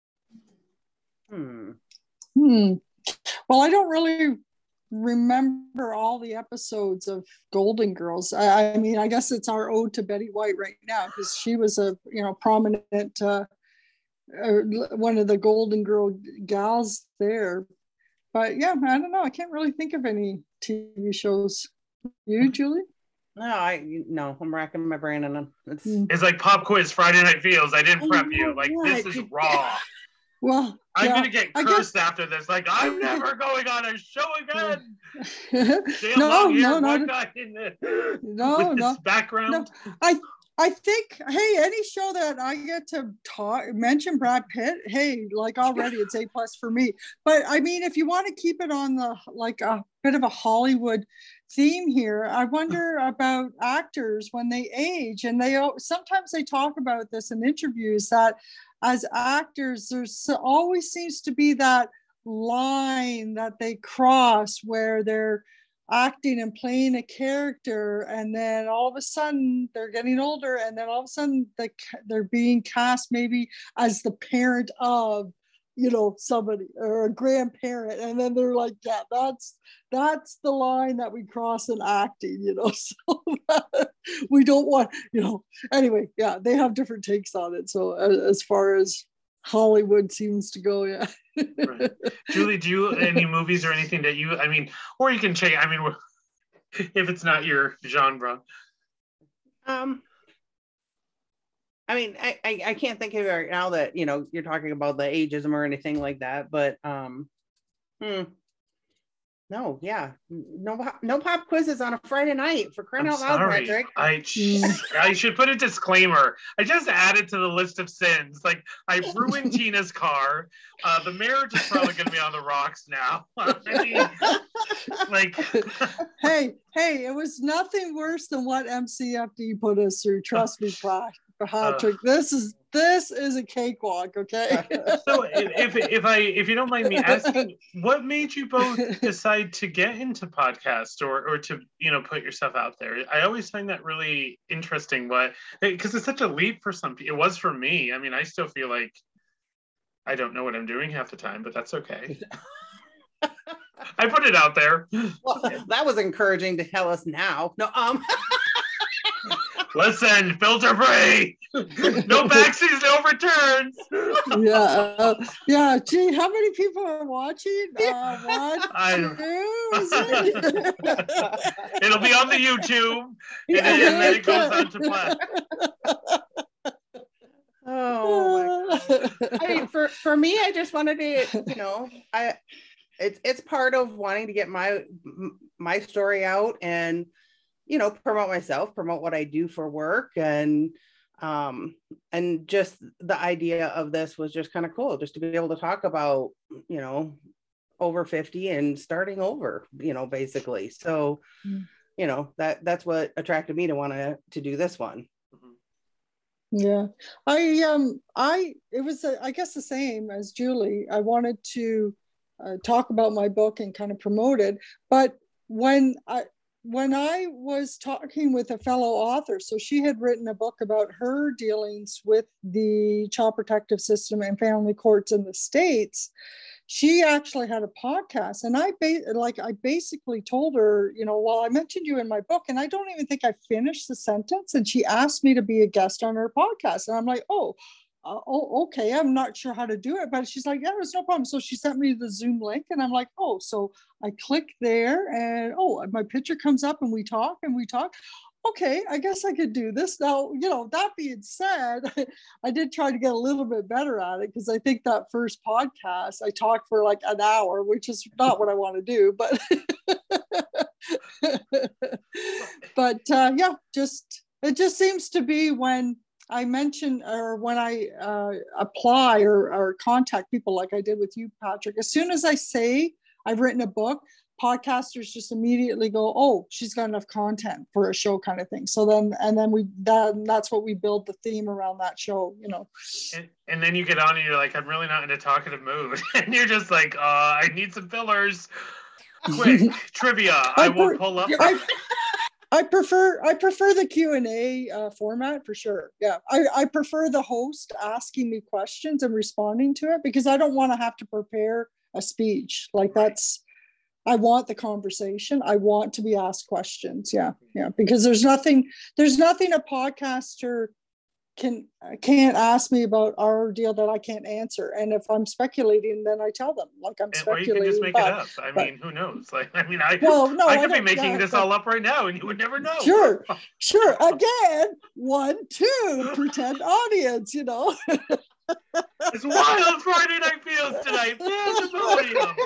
Hmm. Hmm. Well, I don't really remember all the episodes of Golden Girls. I, I mean, I guess it's our ode to Betty White right now, because she was a you know prominent uh, uh, one of the Golden Girl gals there. But yeah, I don't know. I can't really think of any T V shows. You, Julie? No, I no. I'm racking my brain on them. It's, it's like pop quiz Friday Night Feels. I didn't prep you. Like this is raw. Well, I'm yeah, gonna get cursed after this. Like I'm never going on a show again. no, here, no, no, guy in the, no, with no. this background. No. I I think, hey, any show that I get to talk, mention Brad Pitt, hey, like already it's A plus for me. But I mean, if you want to keep it on the, like a bit of a Hollywood theme here, I wonder about actors when they age. And they sometimes they talk about this in interviews that as actors, there's always seems to be that line that they cross where they're acting and playing a character, and then all of a sudden they're getting older, and then all of a sudden they, they're being cast maybe as the parent of you know somebody or a grandparent, and then they're like, yeah, that's that's the line that we cross in acting, you know so we don't want, you know anyway, yeah, they have different takes on it. So as, as far as Hollywood seems to go, yeah. Right. Julie, do you any movies or anything that you, I mean, or you can change, I mean, if it's not your genre? Um, I mean, I, I, I can't think of it right now that, you know, you're talking about the ageism or anything like that, but um, hmm. No, yeah, no, no pop quizzes on a Friday night, for crying out loud, Patrick. I, I should put a disclaimer. I just added to the list of sins. Like, I ruined Tina's car. Uh, the marriage is probably going to be on the rocks now. I mean, like, hey, hey, it was nothing worse than what M C F D put us through. Trust me, Patrick. Uh, this is this is a cakewalk, okay? So if if I if you don't mind me asking, what made you both decide to get into podcast or or to you know put yourself out there? I always find that really interesting. What, because it's such a leap for some people. It was for me. I mean, I still feel like I don't know what I'm doing half the time, but that's okay. I put it out there. Well, that was encouraging to tell us now. No, um. Listen, filter free. No backseas, no returns. Yeah, uh, yeah. Gee, how many people are watching? Uh, one, I two. It'll be on the YouTube, and, yeah. then, and then it goes on to play. Oh my God. I mean, for for me, I just wanted to, you know, I it's it's part of wanting to get my my story out and, you know, promote myself, promote what I do for work. And, um, and just the idea of this was just kind of cool, just to be able to talk about, you know, over fifty and starting over, you know, basically. So, mm. you know, that, that's what attracted me to want to, to do this one. Yeah, I, um, I, it was, uh, I guess the same as Julie. I wanted to uh, talk about my book and kind of promote it. But when I, When I was talking with a fellow author, so she had written a book about her dealings with the child protective system and family courts in the States. She actually had a podcast, and I ba- like I basically told her, you know, well, I mentioned you in my book, and I don't even think I finished the sentence, and she asked me to be a guest on her podcast, and I'm like, oh. Uh, oh, okay. I'm not sure how to do it, but she's like, yeah, there's no problem. So she sent me the Zoom link, and I'm like, oh, so I click there, and oh, my picture comes up, and we talk and we talk. okay, I guess I could do this. Now, you know, that being said, I did try to get a little bit better at it, because I think that first podcast, I talked for like an hour, which is not what I want to do, but but uh, yeah, just, it just seems to be when I mention, or when I uh, apply or, or contact people like I did with you, Patrick, as soon as I say I've written a book, podcasters just immediately go, oh, she's got enough content for a show, kind of thing. So then, and then we, that, that's what we build the theme around that show, you know. And, and then you get on and you're like, I'm really not in a talkative mood. And you're just like, uh, I need some fillers. Quick, trivia. I, I will per- pull up. I, I prefer I prefer the Q and A uh, format for sure. Yeah, I, I prefer the host asking me questions and responding to it, because I don't want to have to prepare a speech. Like, that's, I want the conversation. I want to be asked questions. Yeah, yeah, because there's nothing there's nothing a podcaster can can't ask me about our deal that I can't answer. And if I'm speculating, then I tell them, like, I'm and, speculating. Or you can just make but, it up. I but, mean, who knows? Like, I mean, I well, no, I could I be making yeah, this but, all up right now, and you would never know. Sure, sure. Again, one, two, pretend audience. You know. It's wild Friday Night Feels tonight. Pandemonium.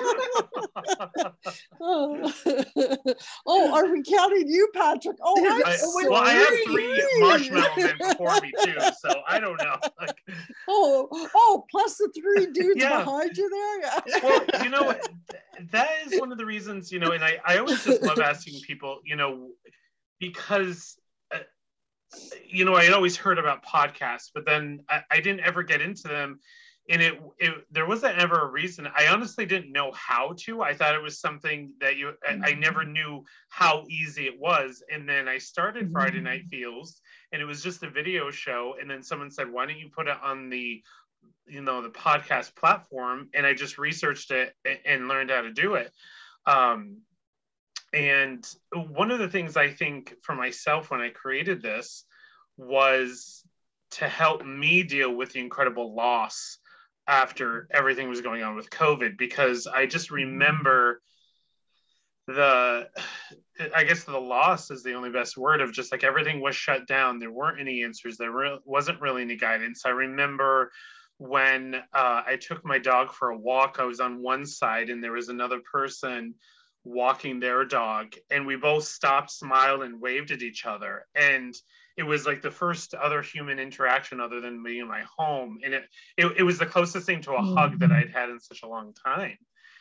oh. oh, are we counting you, Patrick? Oh, I'm I, sorry. Well, I have three marshmallow men before me too, so I don't know. Like, oh, oh, plus the three dudes yeah. behind you there. Yeah. Well, you know, that is one of the reasons, you know, and I, I always just love asking people, you know, because uh, you know, I had always heard about podcasts, but then I, I didn't ever get into them. And it, it, there wasn't ever a reason. I honestly didn't know how to. I thought it was something that you, I, I never knew how easy it was. And then I started mm-hmm. Friday Night Feels, and it was just a video show. And then someone said, why don't you put it on the, you know, the podcast platform? And I just researched it and learned how to do it. Um, and one of the things I think for myself when I created this was to help me deal with the incredible loss after everything was going on with COVID, because I just remember the, I guess the loss is the only best word, of just like everything was shut down. There weren't any answers. There re- wasn't really any guidance. I remember when uh, I took my dog for a walk, I was on one side and there was another person walking their dog, and we both stopped, smiled, and waved at each other. And it was like the first other human interaction other than me in my home. And it, it, it was the closest thing to a mm-hmm. hug that I'd had in such a long time.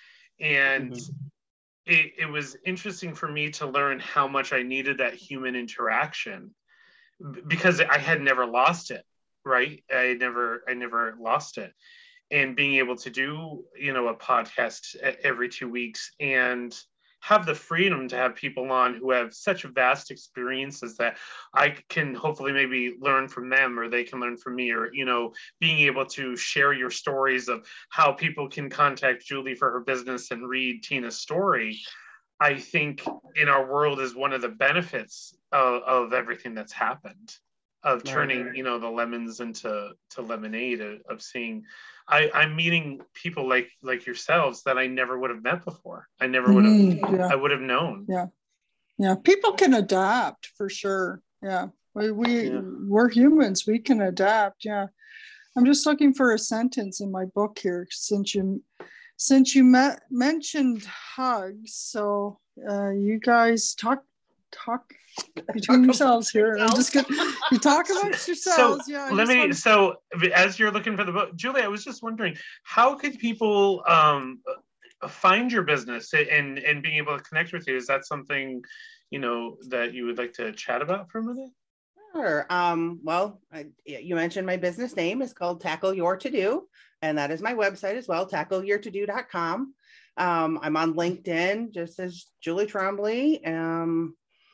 And mm-hmm. it, it was interesting for me to learn how much I needed that human interaction, because I had never lost it, right? I never, I never lost it. And being able to do, you know, a podcast every two weeks and have the freedom to have people on who have such vast experiences that I can hopefully maybe learn from them, or they can learn from me, or, you know, being able to share your stories of how people can contact Julie for her business and read Tina's story, I think in our world is one of the benefits of, of everything that's happened, of turning, right. you know, the lemons into to lemonade, of, of seeing, I, I'm meeting people like like yourselves that I never would have met before. I never would have, mm, yeah. I would have known. Yeah, yeah. People can adapt for sure. Yeah, we we yeah. we're humans. We can adapt. Yeah. I'm just looking for a sentence in my book here, since you since you met, mentioned hugs. So uh, you guys talk talk. between yourselves here. I'm just gonna you talk amongst yourselves. So yeah. Let me wanna... so as you're looking for the book, Julie, I was just wondering, how could people um find your business and and being able to connect with you? Is that something, you know, that you would like to chat about for a minute? Sure. Um, well, I, you mentioned my business name is called Tackle Your To Do, and that is my website as well, tackle your to do dot com. Um, I'm on LinkedIn just as Julie Trombley. Um,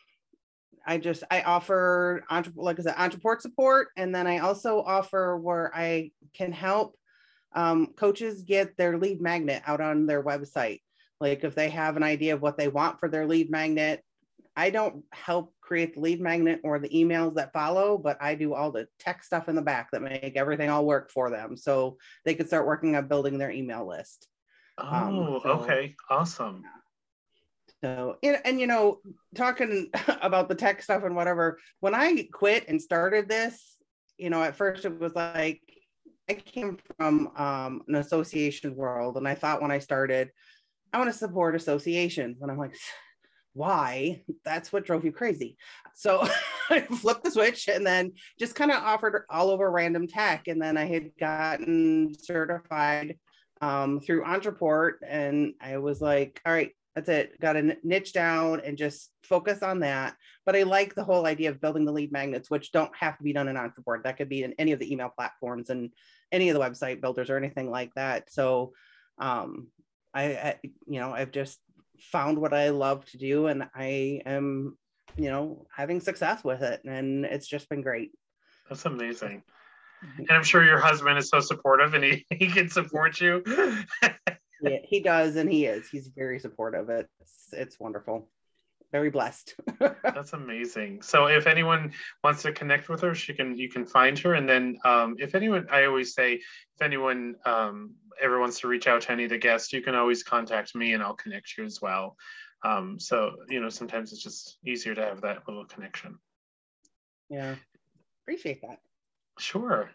I just, I offer, like I said, entrepreneur support. And then I also offer where I can help um, coaches get their lead magnet out on their website. Like if they have an idea of what they want for their lead magnet, I don't help create the lead magnet or the emails that follow, but I do all the tech stuff in the back that make everything all work for them. So they could start working on building their email list. Oh, um, so, okay. Awesome. So, and, and, you know, talking about the tech stuff and whatever, when I quit and started this, you know, at first it was like, I came from um, an association world, and I thought when I started, I want to support associations. And I'm like, why? That's what drove you crazy. So I flipped the switch and then just kind of offered all over random tech. And then I had gotten certified um, through Entreport, and I was like, all right, that's it. Got to niche down and just focus on that. But I like the whole idea of building the lead magnets, which don't have to be done in Entreport. That could be in any of the email platforms and any of the website builders or anything like that. So um, I, I, you know, I've just found what I love to do, and I am, you know, having success with it. And it's just been great. That's amazing. And I'm sure your husband is so supportive, and he, he can support you. Yeah, he does, and he is. He's very supportive. It's it's wonderful. Very blessed. That's amazing. So if anyone wants to connect with her, she can you can find her. And then um, if anyone, I always say, if anyone um, ever wants to reach out to any of the guests, you can always contact me and I'll connect you as well. Um, so, you know, sometimes it's just easier to have that little connection. Yeah, appreciate that. Sure.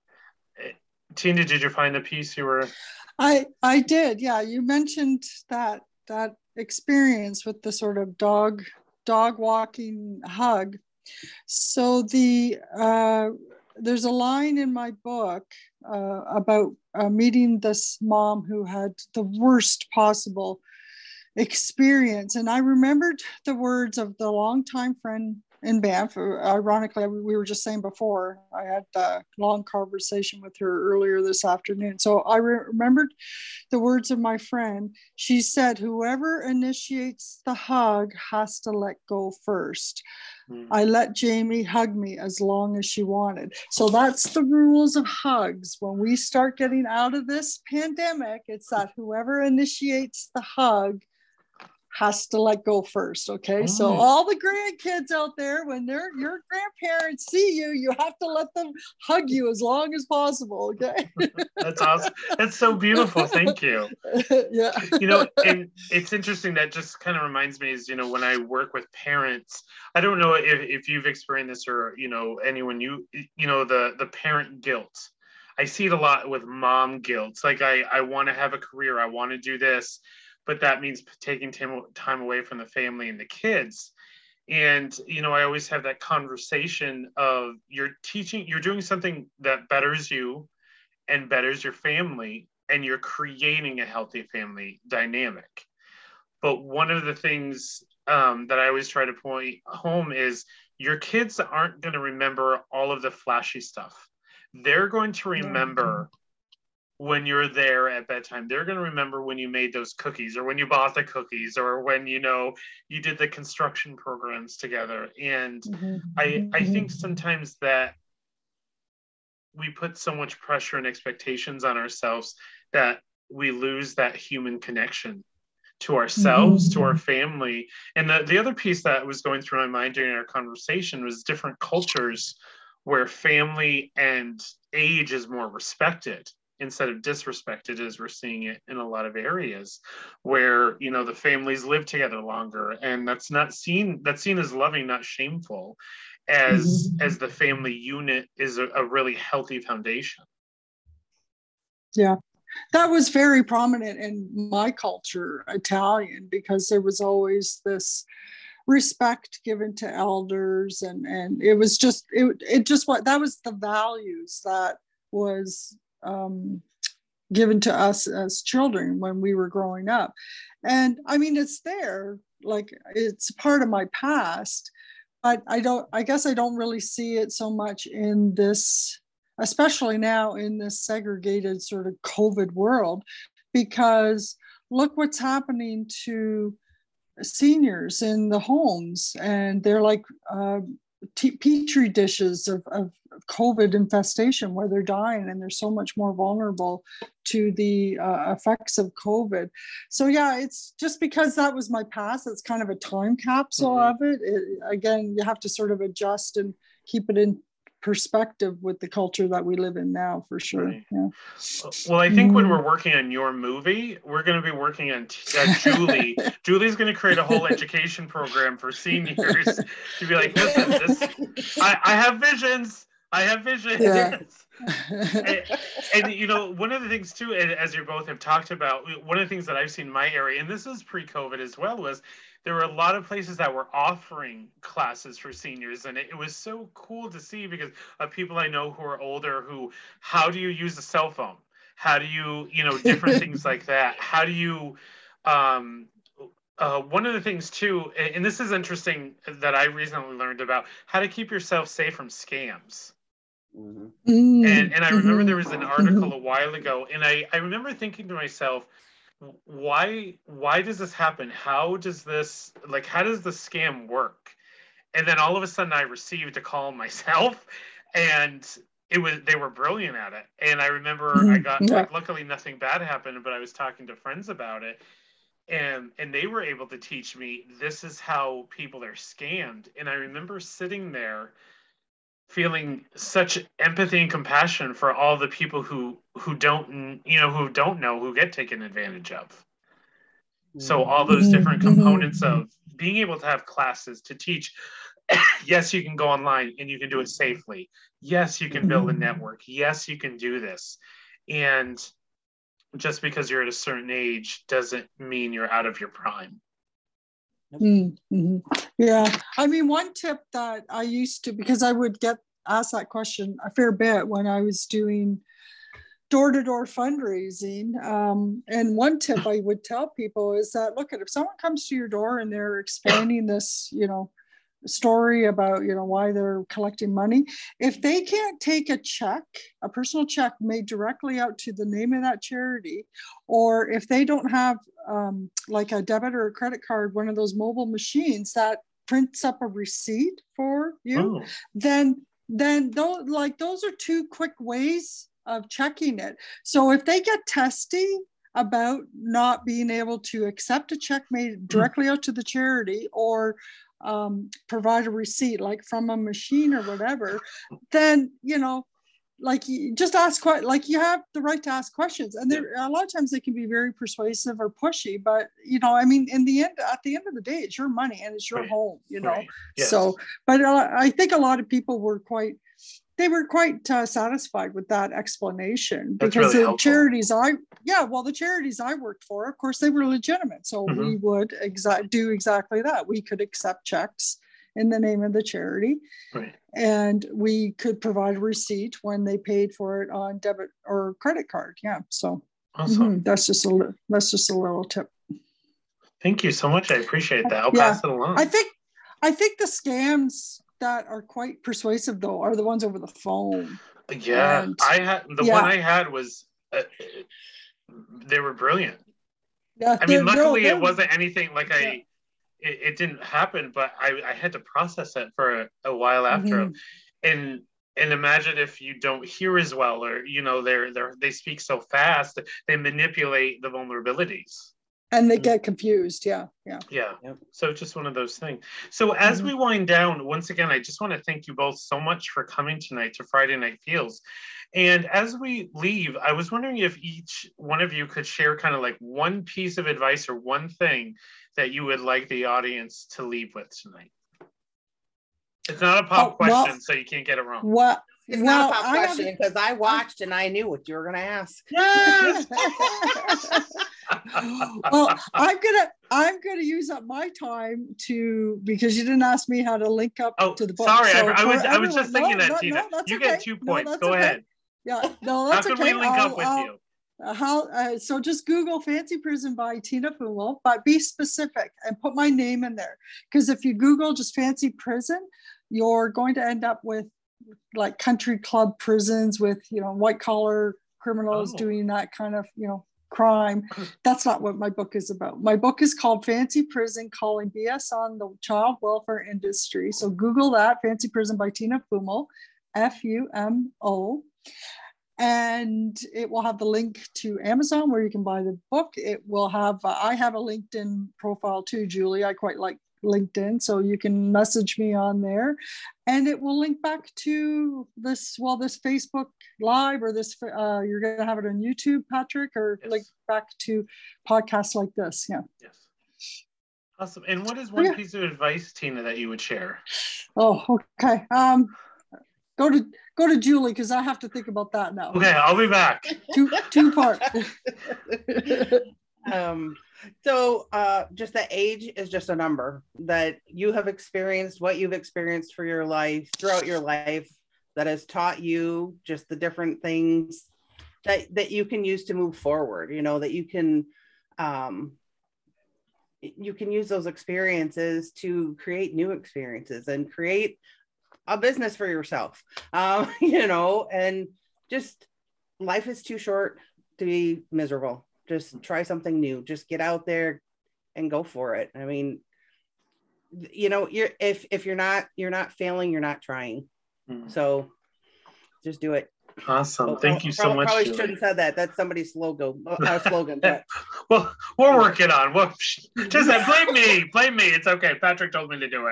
Tina, did you find the piece you were? I I did. Yeah, you mentioned that that experience with the sort of dog dog walking hug. So the uh, there's a line in my book uh, about uh, meeting this mom who had the worst possible experience, and I remembered the words of the longtime friend in Banff. Ironically, we were just saying before, I had a long conversation with her earlier this afternoon. So I re- remembered the words of my friend. She said, whoever initiates the hug has to let go first. Mm. I let Jamie hug me as long as she wanted. So that's the rules of hugs. When we start getting out of this pandemic, it's that whoever initiates the hug has to let go first. Okay. Oh. So all the grandkids out there, when they're your grandparents see you, you have to let them hug you as long as possible. Okay. That's awesome. That's so beautiful. Thank you. Yeah. You know, and it's interesting, that just kind of reminds me is, you know, when I work with parents, I don't know if, if you've experienced this, or, you know, anyone you, you know, the, the parent guilt. I see it a lot with mom guilt. Like, I, I want to have a career. I want to do this. But that means taking time away from the family and the kids. And, you know, I always have that conversation of, you're teaching, you're doing something that betters you and betters your family, and you're creating a healthy family dynamic. But one of the things um, that I always try to point home is, your kids aren't going to remember all of the flashy stuff. They're going to remember when you're there at bedtime. They're going to remember when you made those cookies, or when you bought the cookies, or when, you know, you did the construction programs together. And mm-hmm. I, I think sometimes that we put so much pressure and expectations on ourselves that we lose that human connection to ourselves, mm-hmm. to our family. And the, the other piece that was going through my mind during our conversation was different cultures where family and age is more respected instead of disrespected, as we're seeing it in a lot of areas where, you know, the families live together longer, and that's not seen, that's seen as loving, not shameful, as, mm-hmm. as the family unit is a, a really healthy foundation. Yeah, that was very prominent in my culture, Italian, because there was always this respect given to elders, and, and it was just, it, it just what, that was the values that was um, given to us as children when we were growing up. And I mean, it's there, like, it's part of my past, but I don't, I guess I don't really see it so much in this, especially now in this segregated sort of COVID world, because look what's happening to seniors in the homes, and they're like uh, t- petri dishes of, of COVID infestation, where they're dying, and they're so much more vulnerable to the uh, effects of COVID. So yeah, it's just because that was my past, it's kind of a time capsule mm-hmm. of it. it. Again, you have to sort of adjust and keep it in perspective with the culture that we live in now, for sure. Right. Yeah. Well, I think mm. when we're working on your movie, we're going to be working on uh, Julie. Julie's going to create a whole education program for seniors to be like, listen, this, I, I have visions. I have visions. Yeah. and, and, you know, one of the things too, as you both have talked about, one of the things that I've seen in my area, and this is pre-COVID as well, was there were a lot of places that were offering classes for seniors. And it, it was so cool to see because of people I know who are older who, how do you use a cell phone? How do you, you know, different things like that? How do you, um, uh, one of the things too, and this is interesting that I recently learned about, how to keep yourself safe from scams. Mm-hmm. And, and I remember there was an article a while ago, and I, I remember thinking to myself, why why does this happen? How does this, like, how does the scam work? And then all of a sudden I received a call myself, and it was, they were brilliant at it. And I remember mm-hmm. I got, yeah. like, luckily nothing bad happened, but I was talking to friends about it, and and they were able to teach me, this is how people are scammed. And I remember sitting there feeling such empathy and compassion for all the people who who don't, you know, who don't know, who get taken advantage of. So all those different components of being able to have classes to teach, yes, you can go online and you can do it safely. Yes, you can build a network. Yes, you can do this. And just because you're at a certain age doesn't mean you're out of your prime. Mm-hmm. Yeah, I mean, one tip that I used to, because I would get asked that question a fair bit when I was doing door-to-door fundraising, um, and one tip I would tell people is that, look, at if someone comes to your door and they're explaining this, you know, story about, you know, why they're collecting money, if they can't take a check, a personal check made directly out to the name of that charity, or if they don't have um, like a debit or a credit card, one of those mobile machines that prints up a receipt for you, oh. then then those, like, those are two quick ways of checking it. So if they get testy about not being able to accept a check made directly out to the charity, or um, provide a receipt like from a machine or whatever, then, you know, like, you just ask, like, you have the right to ask questions. And there, a lot of times they can be very persuasive or pushy, but, you know, I mean, in the end, at the end of the day, it's your money and it's your right. home, you know? Right. Yes. So, but uh, I think a lot of people were quite, they were quite uh, satisfied with that explanation. That's because really the helpful. charities I, yeah, well, the charities I worked for, of course, they were legitimate. So mm-hmm. we would exa- do exactly that. We could accept checks in the name of the charity. Right. And we could provide a receipt when they paid for it on debit or credit card. Yeah. So awesome. mm-hmm, that's just a, that's just a little tip. Thank you so much. I appreciate that. I'll yeah. pass it along. I think, I think the scams that are quite persuasive, though, are the ones over the phone. Yeah, and, I had the yeah. one I had was uh, they were brilliant. Yeah, I mean, luckily it wasn't anything like I. Yeah. It, it didn't happen, but I, I had to process it for a, a while after, mm-hmm. and and imagine if you don't hear as well, or, you know, they're they they speak so fast, they manipulate the vulnerabilities. And they get confused. Yeah. Yeah. Yeah. Yep. So just one of those things. So as mm-hmm. we wind down, once again, I just want to thank you both so much for coming tonight to Friday Night Feels. And as we leave, I was wondering if each one of you could share kind of like one piece of advice or one thing that you would like the audience to leave with tonight. It's not a pop oh, question, well, so you can't get it wrong. What? It's well, not a pop I question because I watched and I knew what you were going to ask. Yes. Well, I'm gonna I'm gonna use up my time to, because you didn't ask me how to link up oh, to the book. Sorry, so I, I was I was just thinking no, that, no, Tina. No, you okay. get two points. No, Go okay. ahead. Yeah, no, that's how can okay. we link I'll, up with I'll, you? Uh, how? Uh, so just Google Fancy Prison by Tina Fummel, but be specific and put my name in there. Because if you Google just Fancy Prison, you're going to end up with like country club prisons with, you know, white collar criminals oh. doing that kind of, you know, crime. That's not what my book is about. My book is called Fancy Prison, Calling B S on the Child Welfare Industry. So Google that, Fancy Prison by Tina Fummel, F U M O. And it will have the link to Amazon where you can buy the book. It will have, uh, I have a LinkedIn profile too, Julie. I quite like LinkedIn, so you can message me on there, and it will link back to this, well, this Facebook Live, or this, uh, you're going to have it on YouTube, Patrick, or Yes. link back to podcasts like this. Yeah. Yes. Awesome. And what is one yeah. piece of advice, Tina, that you would share? Oh, okay. Um, go to go to Julie, because I have to think about that now. Okay, I'll be back. two two part. um, so uh, just that age is just a number that you have experienced, what you've experienced for your life, throughout your life, that has taught you just the different things that, that you can use to move forward, you know, that you can, um, you can use those experiences to create new experiences and create a business for yourself, um, you know, and just life is too short to be miserable. Just try something new. Just get out there and go for it. I mean, you know, you're if if you're not you're not failing, you're not trying. Mm. So just do it. Awesome. Thank well, you so probably, much. Probably Julie. shouldn't have said that. That's somebody's slogan. Uh, slogan. But. Well, we're working on. Well, just blame me. Blame me. It's okay. Patrick told me to do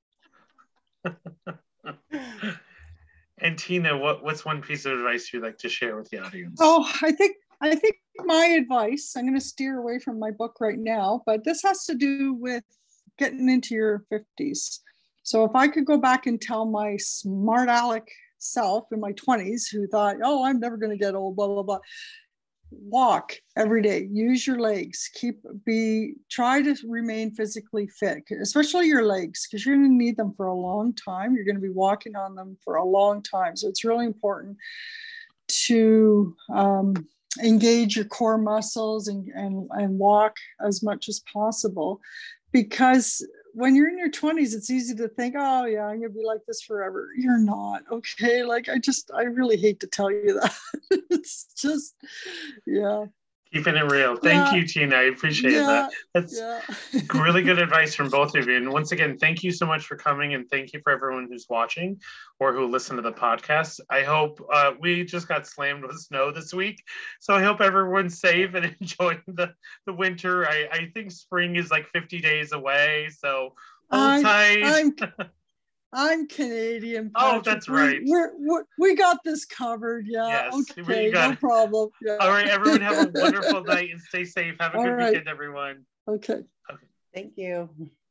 it. And Tina, what, what's one piece of advice you'd like to share with the audience? Oh, I think I think my advice, I'm going to steer away from my book right now, but this has to do with getting into your fifties. So if I could go back and tell my smart aleck self in my twenties who thought, oh, I'm never going to get old, blah, blah, blah. Walk every day, use your legs, keep, be, try to remain physically fit, especially your legs, because you're going to need them for a long time. You're going to be walking on them for a long time. So it's really important to um, engage your core muscles and, and, and walk as much as possible, because when you're in your twenties, it's easy to think, oh yeah, I'm gonna be like this forever. You're not. Okay, like I just, I really hate to tell you that. It's just, yeah. Keeping it real. Thank yeah. you, Tina. I appreciate yeah. that. That's yeah. really good advice from both of you. And once again, thank you so much for coming, and thank you for everyone who's watching or who listened to the podcast. I hope uh, we just got slammed with snow this week, so I hope everyone's safe and enjoying the, the winter. I, I think spring is like fifty days away, so hold I'm, tight. I'm, I'm Canadian. Patrick. Oh, that's right. We, we're, we're, we got this covered. Yeah. Yes, okay. got no it. problem. Yeah. All right, everyone, have a wonderful night and stay safe. Have a All good right. weekend, everyone. Okay. Okay. Thank you.